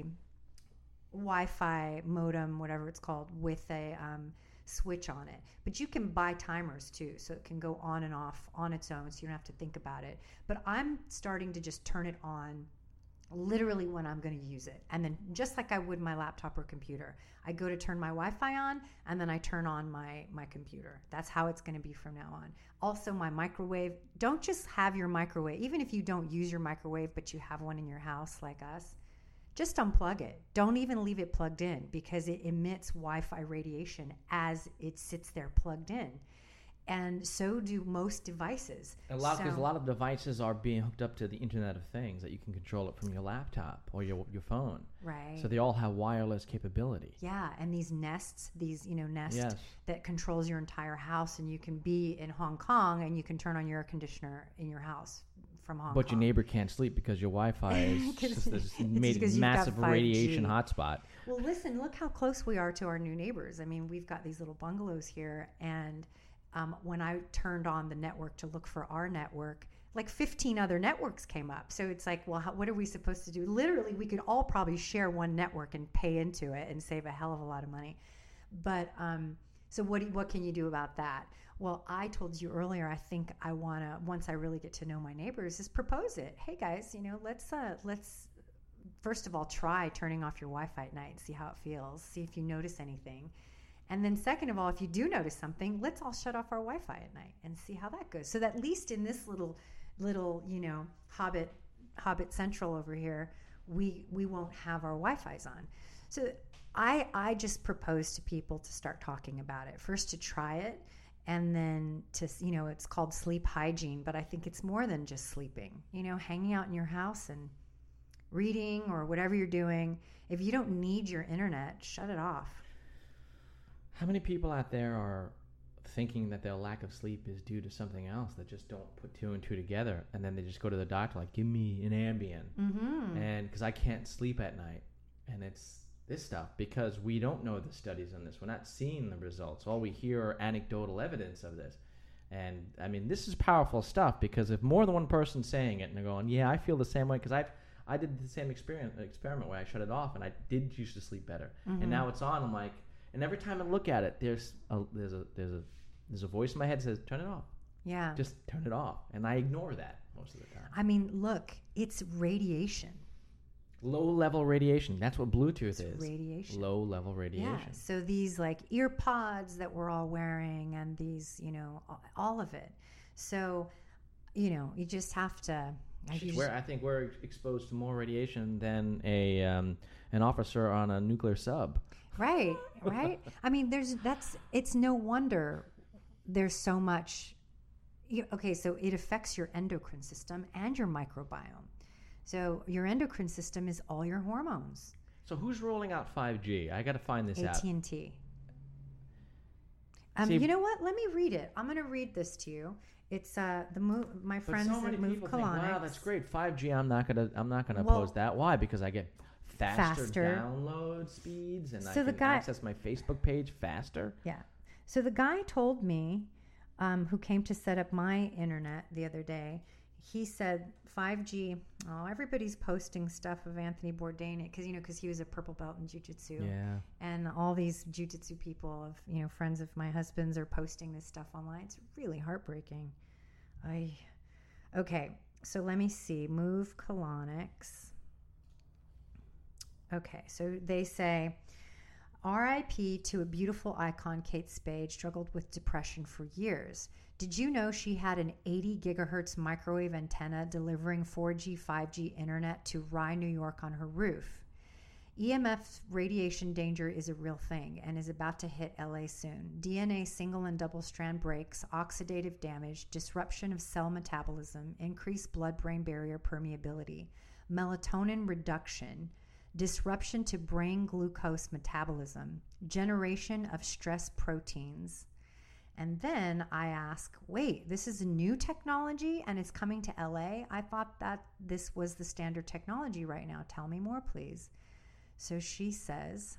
Wi-Fi modem, whatever it's called, with a switch on it, but you can buy timers too, so it can go on and off on its own, so you don't have to think about it. But I'm starting to just turn it on literally when I'm going to use it, and then just like I would my laptop or computer, I go to turn my Wi-Fi on, and then I turn on my computer. That's how it's going to be from now on. Also, my microwave, don't just have your microwave, even if you don't use your microwave but you have one in your house like us, just unplug it. Don't even leave it plugged in, because it emits Wi-Fi radiation as it sits there plugged in. And so do most devices. Because a lot of devices are being hooked up to the Internet of Things that you can control it from your laptop or your phone. Right. So they all have wireless capability. Yeah, and these Nests, Yes. that controls your entire house, and you can be in Hong Kong and you can turn on your air conditioner in your house from Hong Kong. But your neighbor can't sleep because your Wi-Fi is just made a massive radiation hotspot. Well, listen, look how close we are to our new neighbors. I mean, we've got these little bungalows here, and when I turned on the network to look for our network, like 15 other networks came up. So it's like, well, what are we supposed to do? Literally, we could all probably share one network and pay into it and save a hell of a lot of money. But so what can you do about that? Well, I told you earlier, I think I want to, once I really get to know my neighbors, is propose it. Hey guys, let's first of all try turning off your Wi-Fi at night and see how it feels. See if you notice anything. And then second of all, if you do notice something, let's all shut off our Wi-Fi at night and see how that goes. So that at least in this little Hobbit Central over here, we won't have our Wi-Fi's on. So I just propose to people to start talking about it. First to try it, and then to, it's called sleep hygiene, but I think it's more than just sleeping. Hanging out in your house and reading or whatever you're doing. If you don't need your internet, shut it off. How many people out there are thinking that their lack of sleep is due to something else, that just don't put two and two together, and then they just go to the doctor like, give me an Ambien, and because I can't sleep at night, and it's this stuff, because we don't know the studies on this. We're not seeing the results. All we hear are anecdotal evidence of this. And I mean, this is powerful stuff, because if more than one person's saying it and they're going, yeah, I feel the same way, because I did the same experiment where I shut it off and I did used to sleep better, and now it's on. I'm like, and every time I look at it, there's a voice in my head that says, turn it off. Yeah. Just turn it off. And I ignore that most of the time. I mean, look, it's radiation. Low-level radiation. That's what Bluetooth is. Radiation. Low-level radiation. Yeah. So these like ear pods that we're all wearing and these, all of it. So, you just have to. I think we're exposed to more radiation than an officer on a nuclear sub. Right. I mean, it's no wonder there's so much. Okay, so it affects your endocrine system and your microbiome. So your endocrine system is all your hormones. So who's rolling out 5G? I got to find this out. AT&T. You know what? Let me read it. I'm going to read this to you. It's my friends at Move Colonics. Wow, that's great. 5G. I'm not gonna oppose that. Why? Because I get faster download speeds, and I can access my Facebook page faster. Yeah. So the guy told me, who came to set up my internet the other day, he said 5G. Oh, everybody's posting stuff of Anthony Bourdain because he was a purple belt in jiu-jitsu. Yeah. And all these jiu-jitsu people friends of my husband's are posting this stuff online. It's really heartbreaking. Okay, so let me see. Move Colonics. Okay, so they say, R.I.P. to a beautiful icon. Kate Spade struggled with depression for years. Did you know she had an 80 gigahertz microwave antenna delivering 4G, 5G internet to Rye, New York on her roof? EMF radiation danger is a real thing and is about to hit LA soon. DNA single and double strand breaks, oxidative damage, disruption of cell metabolism, increased blood-brain barrier permeability, melatonin reduction, disruption to brain glucose metabolism, generation of stress proteins. And then I ask, wait, this is a new technology and it's coming to LA? I thought that this was the standard technology right now. Tell me more, please. So she says,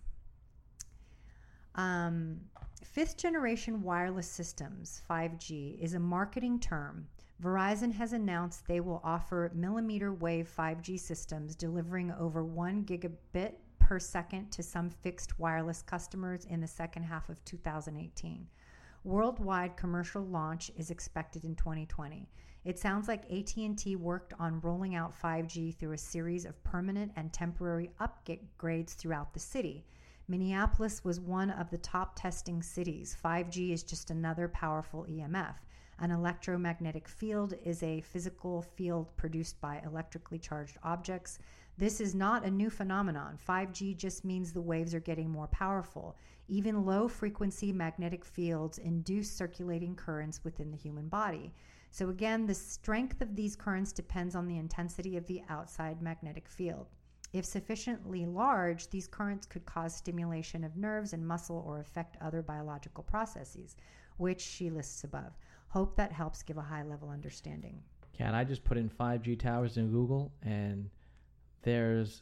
fifth generation wireless systems, 5G, is a marketing term. Verizon has announced they will offer millimeter wave 5G systems delivering over 1 gigabit per second to some fixed wireless customers in the second half of 2018. Worldwide commercial launch is expected in 2020. It sounds like AT&T worked on rolling out 5G through a series of permanent and temporary upgrades throughout the city. Minneapolis was one of the top testing cities. 5G is just another powerful EMF. An electromagnetic field is a physical field produced by electrically charged objects. This is not a new phenomenon. 5G just means the waves are getting more powerful. Even low-frequency magnetic fields induce circulating currents within the human body. So again, the strength of these currents depends on the intensity of the outside magnetic field. If sufficiently large, these currents could cause stimulation of nerves and muscle or affect other biological processes, which she lists above. Hope that helps give a high-level understanding. Kat, I just put in 5G towers in Google, and there's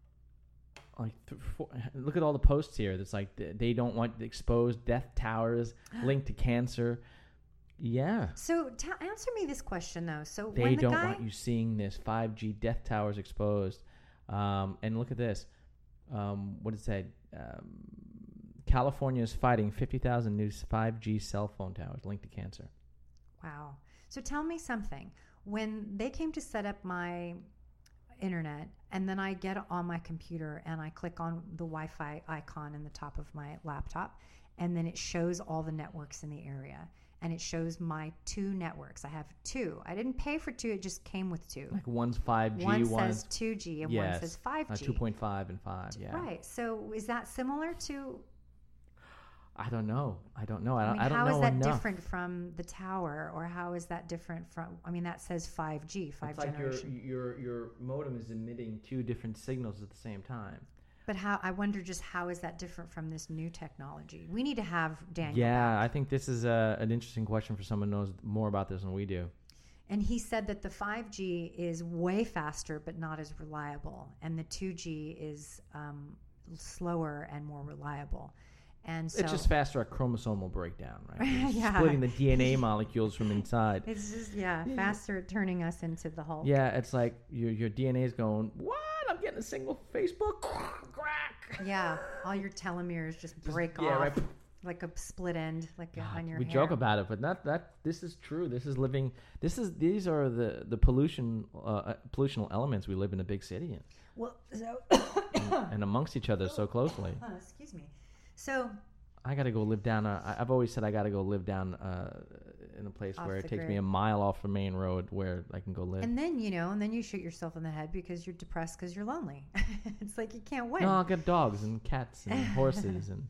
like look at all the posts here. That's like they don't want exposed death towers linked to cancer. Yeah. So answer me this question though. So they don't want you seeing this 5G death towers exposed. And look at this. What did it say? California is fighting 50,000 new 5G cell phone towers linked to cancer. Wow. So tell me something. When they came to set up my internet, and then I get on my computer and I click on the Wi-Fi icon in the top of my laptop, and then it shows all the networks in the area. And it shows my 2 networks. I have 2. I didn't pay for 2. It just came with 2. Like one's 5G, one says 2G, and one says 5G. 2.5 and 5, yeah. Right. So is that similar to... I don't know. I don't know how is that enough. Different from the tower, or how is that different from? I mean, that says 5G, generation. Like your modem is emitting 2 different signals at the same time. But I wonder just how is that different from this new technology? We need to have Daniel. Yeah, back. I think this is an interesting question for someone who knows more about this than we do. And he said that the 5G is way faster, but not as reliable, and the 2G is slower and more reliable. And so it's just faster at chromosomal breakdown, right? Yeah. Splitting the DNA molecules from inside. It's just, faster at turning us into the Hulk. Yeah, it's like your DNA is going, what? I'm getting a single Facebook crack. Yeah, all your telomeres just break off. Yeah, right. like a split end, like on your we hair. joke about it, but this is true. These are the pollutional elements we live in a big city in. Well, so and amongst each other so closely. Excuse me. So I got to go live down. I've always said I got to go live down in a place where it takes me a mile off the main road where I can go live. And then you shoot yourself in the head because you're depressed because you're lonely. It's like you can't win. No, I'll get dogs and cats and horses and.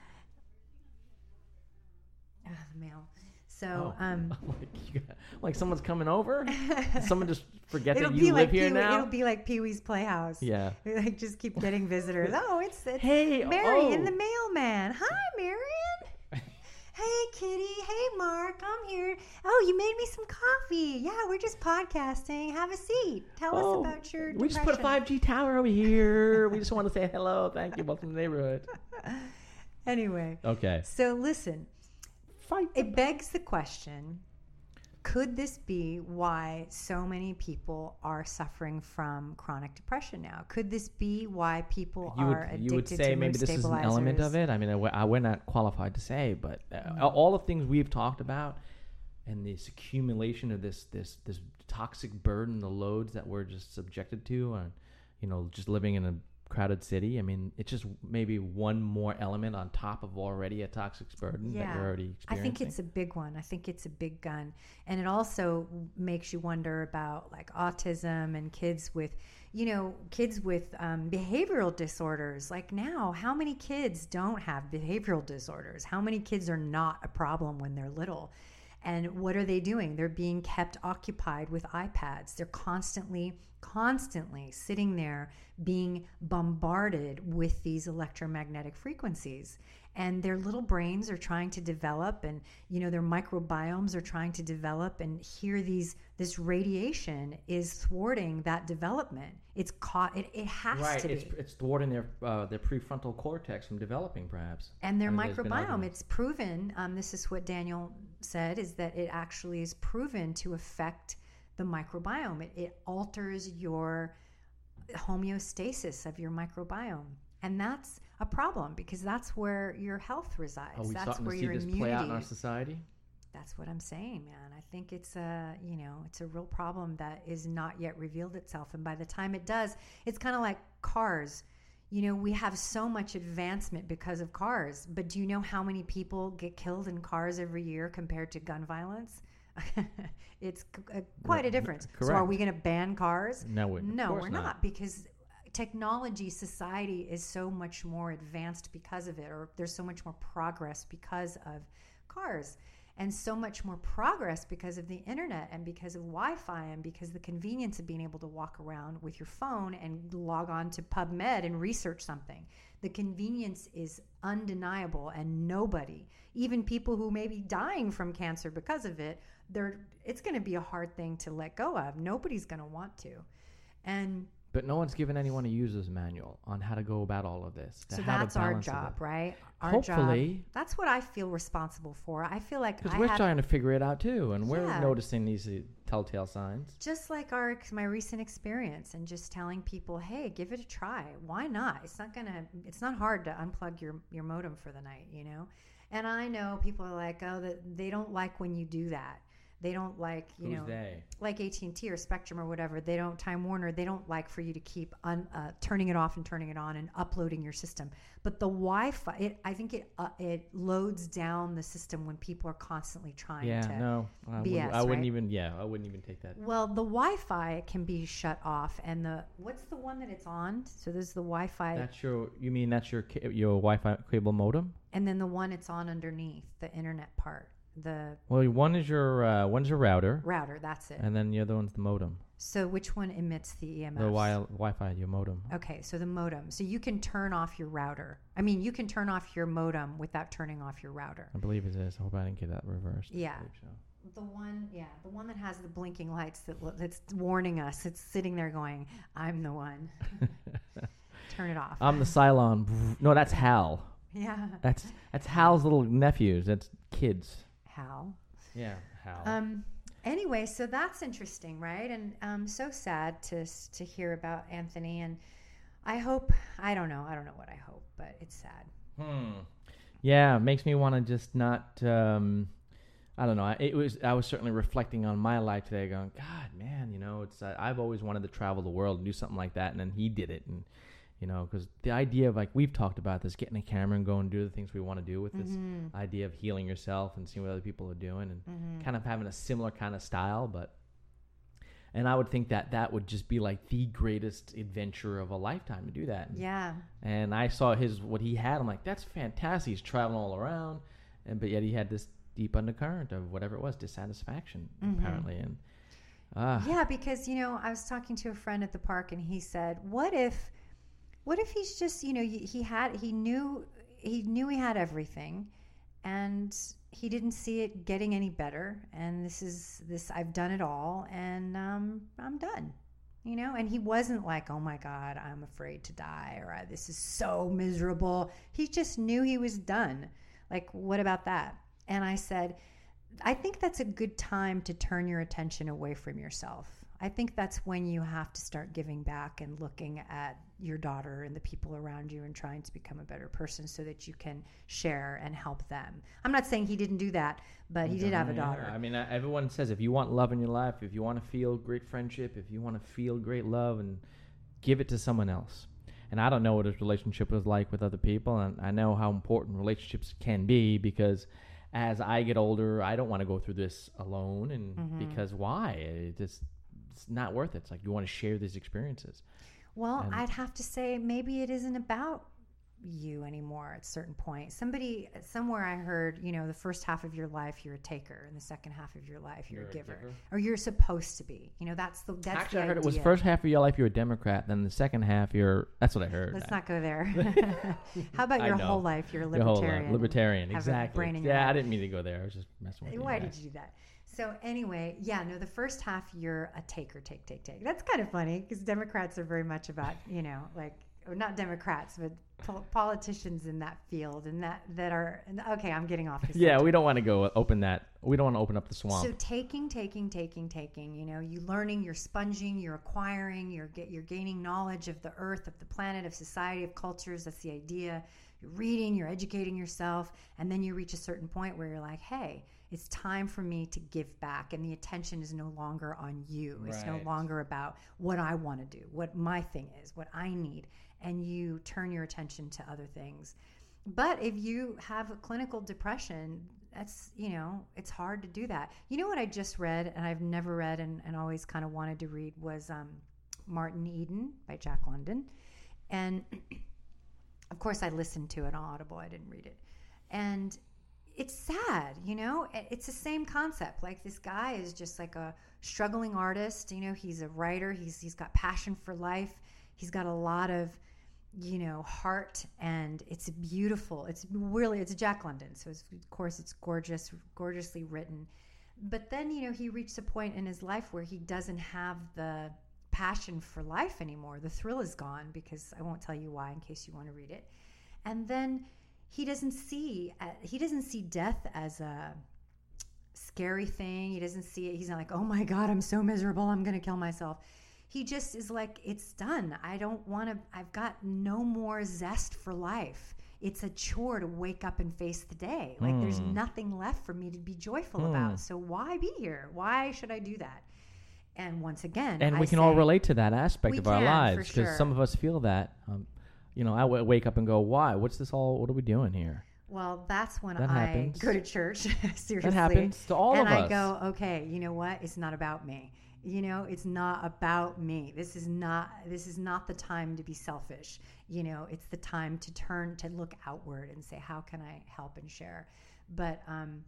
The mail. So, like someone's coming over. Someone just forget that you live here now. It'll be like Pee-wee's Playhouse. Yeah. Like just keep getting visitors. It's hey, Marion, the mailman. Hi, Marion. Hey, Kitty. Hey, Mark. I'm here. Oh, you made me some coffee. Yeah, we're just podcasting. Have a seat. Tell us about your depression. We just put a 5G tower over here. We just want to say hello. Thank you. Welcome to the neighborhood. Anyway. Okay. So listen. It begs the question, could this be why so many people are suffering from chronic depression now? Could this be why people are addicted to mood stabilizers? You would say maybe this is an element of it. I mean, we're not qualified to say, but all the things we've talked about and this accumulation of this toxic burden, the loads that we're just subjected to, and just living in a crowded city. I mean, it's just maybe one more element on top of already a toxic burden that we're already experiencing. I think it's a big one. I think it's a big gun. And it also makes you wonder about like autism and kids with behavioral disorders. Like now, how many kids don't have behavioral disorders? How many kids are not a problem when they're little? And what are they doing? They're being kept occupied with iPads. They're constantly sitting there being bombarded with these electromagnetic frequencies. And their little brains are trying to develop, and their microbiomes are trying to develop, and this radiation is thwarting that development. It's caught. It has to be. It's thwarting their prefrontal cortex from developing, perhaps. And their microbiome. It's proven. This is what Daniel said, is that it actually is proven to affect the microbiome. It alters your homeostasis of your microbiome, and that's a problem because that's where your health resides. Are we that's starting where to see your this immunity play out in our society? That's what I'm saying, man. I think it's a real problem that is not yet revealed itself, and by the time it does, it's kind of like cars. We have so much advancement because of cars, but do you know how many people get killed in cars every year compared to gun violence? It's quite a difference. Correct. So are we going to ban cars? No, we're not, because technology, society is so much more advanced because of it, or there's so much more progress because of cars, and so much more progress because of the internet and because of Wi-Fi and because the convenience of being able to walk around with your phone and log on to PubMed and research something. The convenience is undeniable, and nobody, even people who may be dying from cancer because of it, it's going to be a hard thing to let go of. Nobody's going to want to. But no one's given anyone a user's manual on how to go about all of this. So that's our job, right? Hopefully. Job, that's what I feel responsible for. I feel like because we're trying to figure it out too, and we're noticing these telltale signs. Just like my recent experience, and just telling people, hey, give it a try. Why not? It's not hard to unplug your modem for the night, And I know people are like, they don't like when you do that. They don't like, like AT&T or Spectrum or whatever. They don't, Time Warner, they don't like for you to keep turning it off and turning it on and uploading your system. But the Wi-Fi, I think it loads down the system when people are constantly trying to BS, I wouldn't even take that. Well, the Wi-Fi can be shut off, and what's the one that it's on? So there's the Wi-Fi. That's your Wi-Fi cable modem? And then the one it's on underneath, the internet part. One is your router. Router, that's it. And then the other one's the modem. So which one emits the EMF? The Wi-Fi, your modem. Okay, so the modem. So you can turn off your router. I mean, you can turn off your modem without turning off your router. I believe it is. I hope I didn't get that reversed. Yeah. The one that has the blinking lights that's warning us. It's sitting there going, "I'm the one." Turn it off. I'm the Cylon. No, that's Hal. Yeah. That's Hal's little nephews. That's kids. Hal. Yeah, Hal. Anyway, so that's interesting, right? And so sad to hear about Anthony. And I don't know what I hope, but it's sad. Yeah, it makes me want to just not. I don't know. I was certainly reflecting on my life today, going, God, man, it's. I've always wanted to travel the world and do something like that, and then he did it, and because the idea of, like, we've talked about this, getting a camera and going and do the things we want to do with this idea of healing yourself and seeing what other people are doing, and kind of having a similar kind of style, but. And I would think that would just be like the greatest adventure of a lifetime to do that. Yeah. And I saw what he had. I'm like, that's fantastic. He's traveling all around, but yet he had this deep undercurrent of whatever it was, dissatisfaction, apparently. And yeah, because I was talking to a friend at the park, and he said, "What if he's just he knew he had everything, and he didn't see it getting any better, and this I've done it all, and I'm done." And he wasn't like, "Oh my God, I'm afraid to die," or "This is so miserable." He just knew he was done. Like, what about that? And I said, I think that's a good time to turn your attention away from yourself. I think that's when you have to start giving back and looking at your daughter and the people around you and trying to become a better person so that you can share and help them. I'm not saying he didn't do that, but he did have a daughter. I mean, everyone says if you want love in your life, if you want to feel great friendship, if you want to feel great love, and give it to someone else. And I don't know what his relationship was like with other people, and I know how important relationships can be, because as I get older, I don't want to go through this alone, and because why? It's not worth it. It's like, you want to share these experiences. Well, I'd have to say maybe it isn't about you anymore at a certain point. Somewhere I heard, the first half of your life you're a taker, and the second half of your life you're a giver, or you're supposed to be. That's actually the I heard idea. It was first half of your life you're a Democrat, then the second half that's what I heard. Let's not go there. How about your whole life you're a libertarian? Libertarian, exactly. I didn't mean to go there. I was just messing with you. Why did you do that? So anyway, the first half you're a taker, take. That's kind of funny, because Democrats are very much about, or not Democrats, but politicians in that field, and that are, okay, I'm getting off this. Yeah, we don't want to open up the swamp. So taking, you learning, you're sponging, you're acquiring, you're gaining knowledge of the earth, of the planet, of society, of cultures. That's the idea. You're reading, you're educating yourself, and then you reach a certain point where you're like, hey, it's time for me to give back, and the attention is no longer on you. Right. It's no longer about what I want to do, what my thing is, what I need, and you turn your attention to other things. But if you have a clinical depression, that's, it's hard to do that. You know what I just read, and I've never read and always kind of wanted to read, was Martin Eden by Jack London. And of course I listened to it on Audible. I didn't read it. And it's sad, it's the same concept. Like, this guy is just like a struggling artist. He's a writer. He's got passion for life. He's got a lot of, heart, and it's beautiful. It's Jack London. So of course it's gorgeously written. But then, he reached a point in his life where he doesn't have the passion for life anymore. The thrill is gone, because I won't tell you why in case you want to read it. And then he doesn't see death as a scary thing. He doesn't see it. He's not like, oh my God, I'm so miserable, I'm going to kill myself. He just is like, it's done. I've got no more zest for life. It's a chore to wake up and face the day. Like, there's nothing left for me to be joyful about. So why be here? Why should I do that? And once again, we can all relate to that aspect of our lives, because some of us feel that. I wake up and go, why? What's this all? What are we doing here? Well, that's when I go to church, seriously. That happens to all of us. And I go, okay, you know what? It's not about me. It's not about me. This is not the time to be selfish. It's the time to look outward and say, how can I help and share? But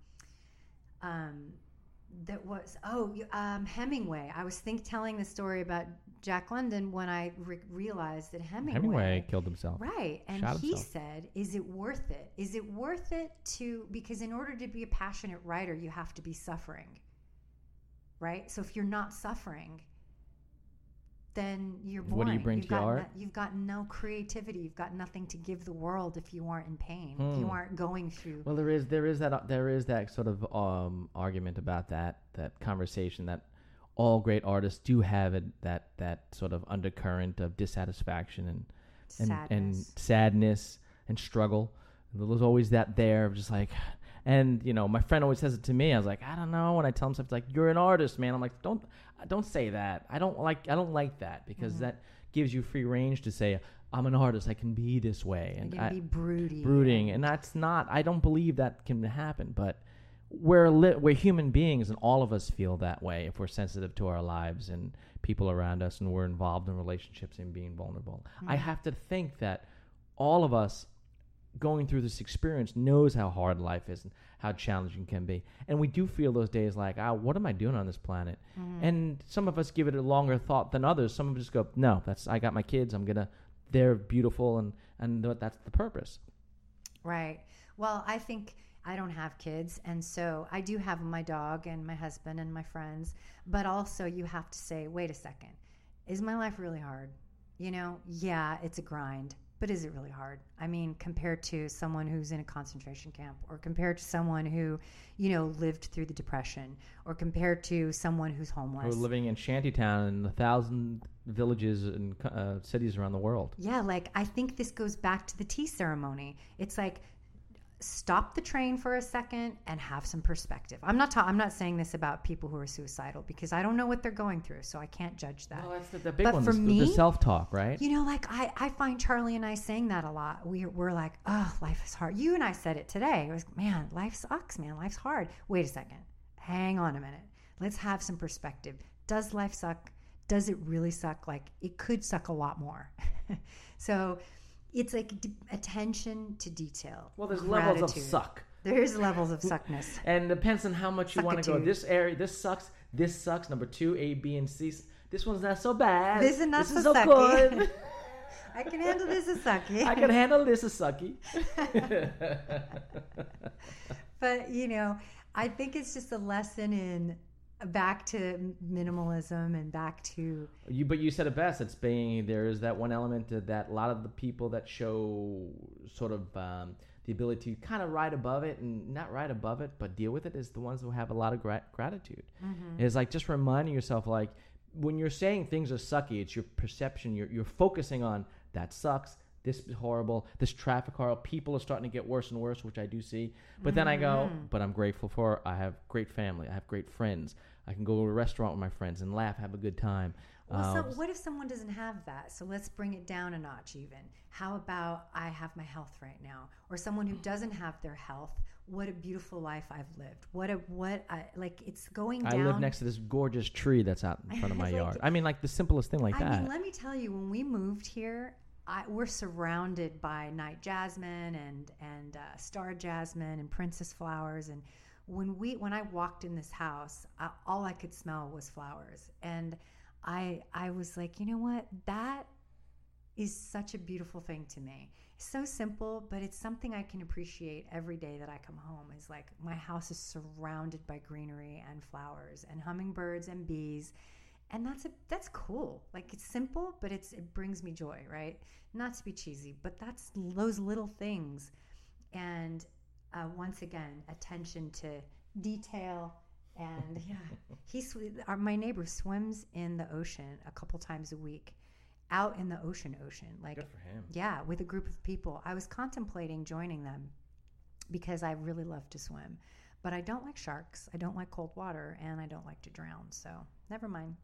that was Hemingway. I was telling the story about Jack London when I realized that Hemingway killed himself. Right, and he said, "Is it worth it? Is it worth it because in order to be a passionate writer, you have to be suffering, right? So if you're not suffering, then you're boring. What do you bring to your art? You've got no creativity. You've got nothing to give the world if you aren't in pain. If you aren't going through. Well, there is that sort of argument about that conversation that all great artists do have that sort of undercurrent of dissatisfaction and sadness and struggle There's always that there of just like, and you know, my friend always says it to me. I was like, I don't know. When I tell him stuff, it's like, you're an artist, man. I'm like, don't say that. I don't like that because that gives you free range to say, I'm an artist. I can be this way, and I can be brooding, and that's not. I don't believe that can happen. But we're human beings, and all of us feel that way if we're sensitive to our lives and people around us, and we're involved in relationships and being vulnerable. I have to think that all of us going through this experience knows how hard life is and how challenging it can be. And we do feel those days like, what am I doing on this planet? And some of us give it a longer thought than others. Some of us just go, no, I got my kids. They're beautiful, and that's the purpose. Right. Well, I think I don't have kids, and so I do have my dog and my husband and my friends, but also you have to say, wait a second, is my life really hard? You know, yeah, it's a grind, but is it really hard? I mean, compared to someone who's in a concentration camp, or compared to someone who, you know, lived through the Depression, or compared to someone who's homeless. Or living in shantytown in 1,000 villages and cities around the world. Yeah, like I think this goes back to the tea ceremony. It's like, stop the train for a second and have some perspective. I'm not saying this about people who are suicidal because I don't know what they're going through, so I can't judge that. Well, that's the big one. For me, the self-talk, right? You know, like I find Charlie and I saying that a lot. We're like, oh, life is hard. You and I said it today. It was, man, life sucks, man. Life's hard. Wait a second. Hang on a minute. Let's have some perspective. Does life suck? Does it really suck? Like, it could suck a lot more. So it's like attention to detail. Well, there's levels of suck. There's levels of suckness. And it depends on how much you want to go. This area, this sucks. This sucks. Number 2, A, B, and C. This one's not so bad. This is not so sucky. Good. I can handle this a sucky. I can handle this a sucky. But, you know, I think it's just a lesson in back to minimalism and back to but you said it best. It's being, there is that one element that a lot of the people that show sort of the ability to kind of ride above it, and not ride above it but deal with it, is the ones who have a lot of gratitude. It's like just reminding yourself, like when you're saying things are sucky, it's your perception. You're focusing on that sucks, this is horrible, this traffic horrible, people are starting to get worse and worse, which I do see. But then I go, but I'm grateful for, I have great family, I have great friends, I can go to a restaurant with my friends and laugh, have a good time. Well, so what if someone doesn't have that? So let's bring it down a notch even. How about I have my health right now? Or someone who doesn't have their health, what a beautiful life I've lived. Like it's going down. I live next to this gorgeous tree that's out in front of my yard. I mean, like the simplest thing like that. I mean, let me tell you, when we moved here, we're surrounded by night jasmine and star jasmine and princess flowers. And when I walked in this house, all I could smell was flowers. And I was like, you know what? That is such a beautiful thing to me. It's so simple, but it's something I can appreciate every day that I come home. Is like my house is surrounded by greenery and flowers and hummingbirds and bees. And that's cool. Like, it's simple, but it brings me joy, right? Not to be cheesy, but that's those little things. And once again, attention to detail. And yeah, my neighbor swims in the ocean a couple times a week, out in the ocean. Like, good for him. Yeah, with a group of people. I was contemplating joining them because I really love to swim. But I don't like sharks, I don't like cold water, and I don't like to drown, so never mind.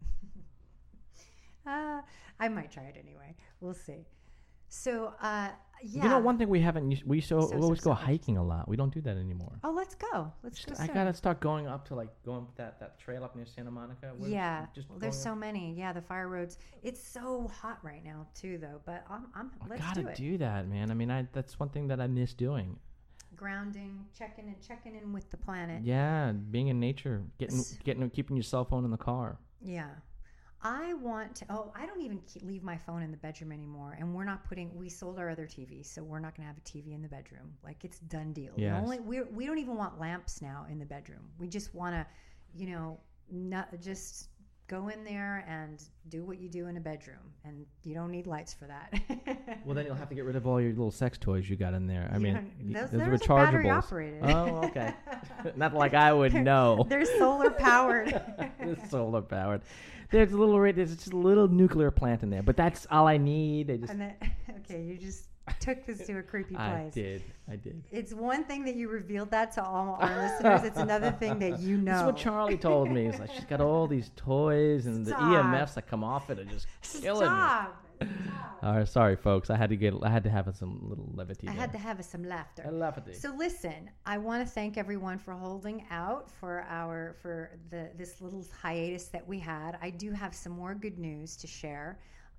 I might try it anyway. We'll see. So, yeah. You know, one thing we haven't, we always go hiking a lot. We don't do that anymore. Oh, let's go. Let's go. I got to start going up to, like, going up that trail up near Santa Monica. Yeah. There's so many. Yeah, the fire roads. It's so hot right now, too, though. But let's do it. I got to do that, man. I mean, that's one thing that I miss doing. Grounding, checking in with the planet. Yeah, being in nature, keeping your cell phone in the car. Yeah. I don't even leave my phone in the bedroom anymore. And we sold our other TV, so we're not going to have a TV in the bedroom. Like, it's done deal. Yes. We don't even want lamps now in the bedroom. We just want to, just go in there and do what you do in a bedroom, and you don't need lights for that. Well, then you'll have to get rid of all your little sex toys you got in there. I mean, those are rechargeables. Battery operated. Oh, okay. Not like I would know. They're solar powered. They're solar powered. There's just a little nuclear plant in there, but that's all I need. Okay, you just took this to a creepy place. I did. It's one thing that you revealed that to all our listeners. It's another thing that you know. That's what Charlie told me. It's like she's got all these toys and the EMFs that come off it are just killing me. Stop. All right, sorry, folks. I had to have some little levity. I had to have some laughter. Levity. So listen, I want to thank everyone for holding out for this little hiatus that we had. I do have some more good news to share.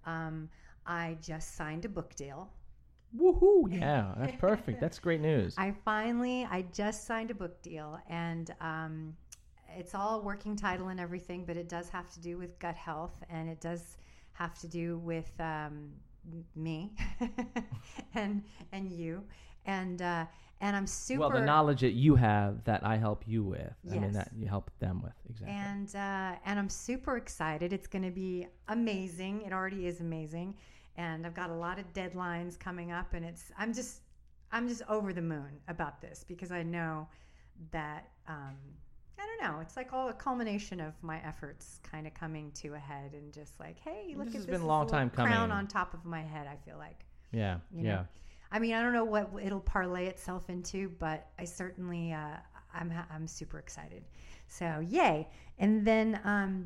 I just signed a book deal. Woohoo! Yeah, that's perfect. That's great news. I just signed a book deal, and it's all a working title and everything, but it does have to do with gut health, and it does have to do with me and you, and I'm super. Well, the knowledge that you have that I help you with. Yes. I mean, that you help them with, exactly. And I'm super excited. It's going to be amazing. It already is amazing. And I've got a lot of deadlines coming up, and I'm just over the moon about this because I know that I don't know. It's like all a culmination of my efforts kind of coming to a head, and just like, hey, look at this. This has been a long time coming. Crown on top of my head. I feel like. Yeah. You know? I mean, I don't know what it'll parlay itself into, but I certainly I'm super excited. So yay! And then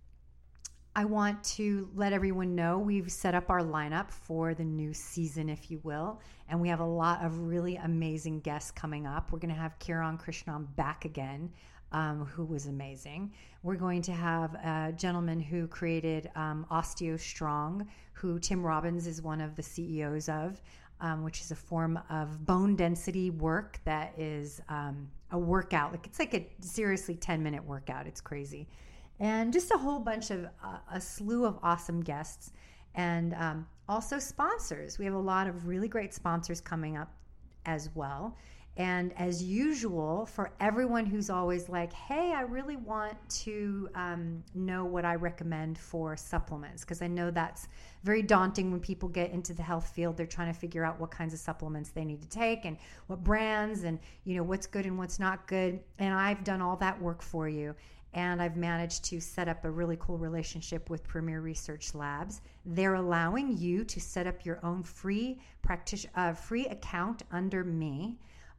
I want to let everyone know we've set up our lineup for the new season, if you will, and we have a lot of really amazing guests coming up. We're going to have Kiran Krishnan back again, who was amazing. We're going to have a gentleman who created Osteo Strong, who Tim Robbins is one of the CEOs of, which is a form of bone density work that is a workout. It's like a seriously 10-minute workout. It's crazy. And just a whole bunch of a slew of awesome guests, and also sponsors. We have a lot of really great sponsors coming up as well. And as usual, for everyone who's always like, hey, I really want to know what I recommend for supplements, because I know that's very daunting when people get into the health field. They're trying to figure out what kinds of supplements they need to take and what brands and, you know, what's good and what's not good. And I've done all that work for you. And I've managed to set up a really cool relationship with Premier Research Labs. They're allowing you to set up your own free account under me.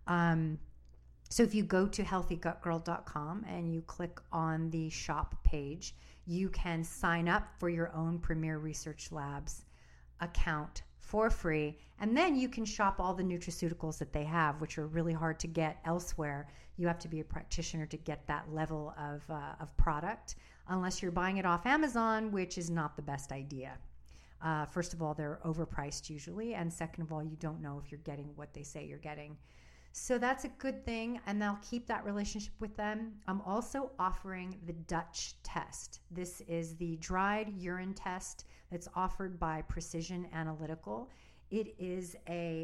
So if you go to healthygutgirl.com and you click on the shop page, you can sign up for your own Premier Research Labs account for free. And then you can shop all the nutraceuticals that they have, which are really hard to get elsewhere. You have to be a practitioner to get that level of product, unless you're buying it off Amazon, which is not the best idea. First of all, they're overpriced usually. And second of all, you don't know if you're getting what they say you're getting. So that's a good thing, and they'll keep that relationship with them. I'm also offering the Dutch test. This is the dried urine test that's offered by Precision Analytical. It is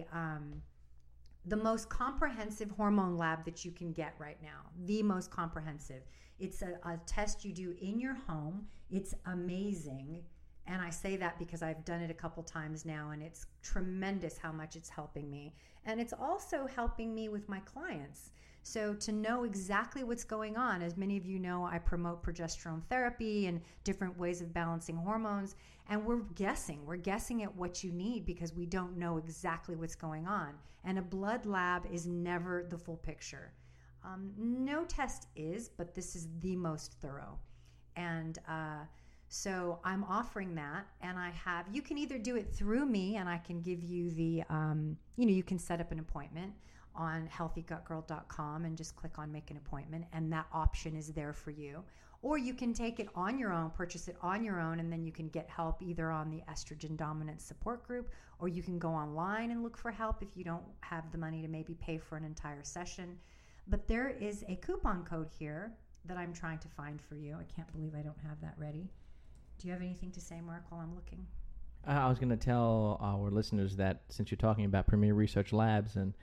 the most comprehensive hormone lab that you can get right now. The most comprehensive. It's a test you do in your home. It's amazing. And I say that because I've done it a couple times now, and it's tremendous how much it's helping me. And it's also helping me with my clients. So to know exactly what's going on, as many of you know, I promote progesterone therapy and different ways of balancing hormones. And we're guessing at what you need because we don't know exactly what's going on. And a blood lab is never the full picture. No test is, but this is the most thorough. And so I'm offering that, and you can either do it through me, and I can give you the, you can set up an appointment on healthygutgirl.com and just click on make an appointment, and that option is there for you. Or you can take it on your own, purchase it on your own, and then you can get help either on the estrogen dominant support group, or you can go online and look for help if you don't have the money to maybe pay for an entire session. But there is a coupon code here that I'm trying to find for you. I can't believe I don't have that ready. Do you have anything to say, Mark, while I'm looking? I was going to tell our listeners that since you're talking about Premier Research Labs and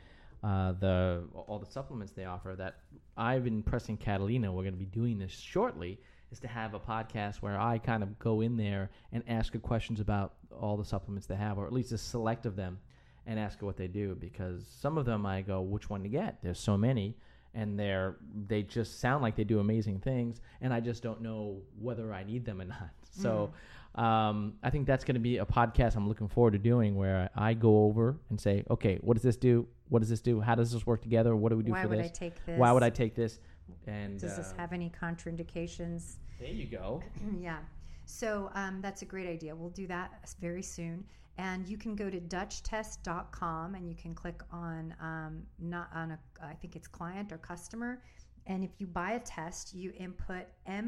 all the supplements they offer, that I've been pressing Catalina. We're going to be doing this shortly, is to have a podcast where I kind of go in there and ask her questions about all the supplements they have, or at least a select of them, and ask her what they do. Because some of them I go, which one to get? There's so many. And they just sound like they do amazing things, and I just don't know whether I need them or not. So I think that's going to be a podcast I'm looking forward to doing, where I go over and say, okay, what does this do? What does this do? How does this work together? What do we do for this? Why would I take this? Why would I take this? And does this have any contraindications? There you go. Yeah. So that's a great idea. We'll do that very soon. And you can go to DutchTest.com and you can click on I think it's client or customer. And if you buy a test, you input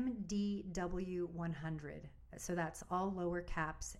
MDW100. So that's all lower caps,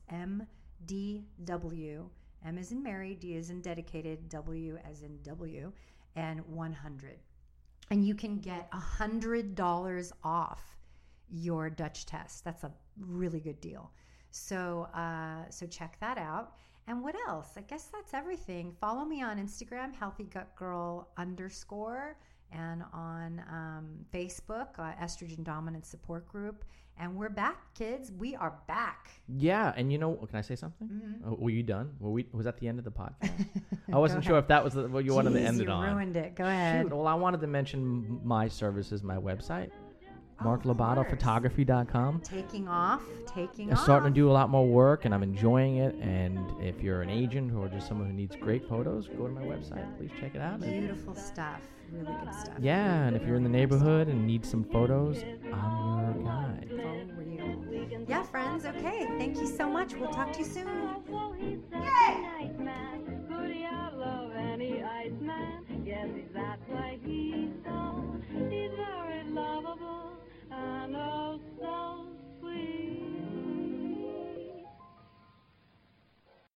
MDW. M as in Mary, D as in dedicated, W as in W, and 100. And you can get $100 off your Dutch test. That's a really good deal. So check that out. And what else? I guess that's everything. Follow me on Instagram, healthygutgirl_, and on Facebook, Estrogen Dominant Support Group. And we're back, kids. We are back. Yeah, and can I say something? Mm-hmm. Were you done? Was that the end of the podcast? I wasn't sure if that was what you wanted to end it on. You ruined it. Go ahead. Shoot. Well, I wanted to mention my services, my website, MarkLobatoPhotography.com. Taking off. I'm starting to do a lot more work, and I'm enjoying it. And if you're an agent or just someone who needs great photos, go to my website. Please check it out. Beautiful stuff. Really good stuff. Yeah, and if you're in the neighborhood and need some photos, I'm your guy. For real. Yeah, friends. Okay. Thank you so much. We'll talk to you soon. Yay!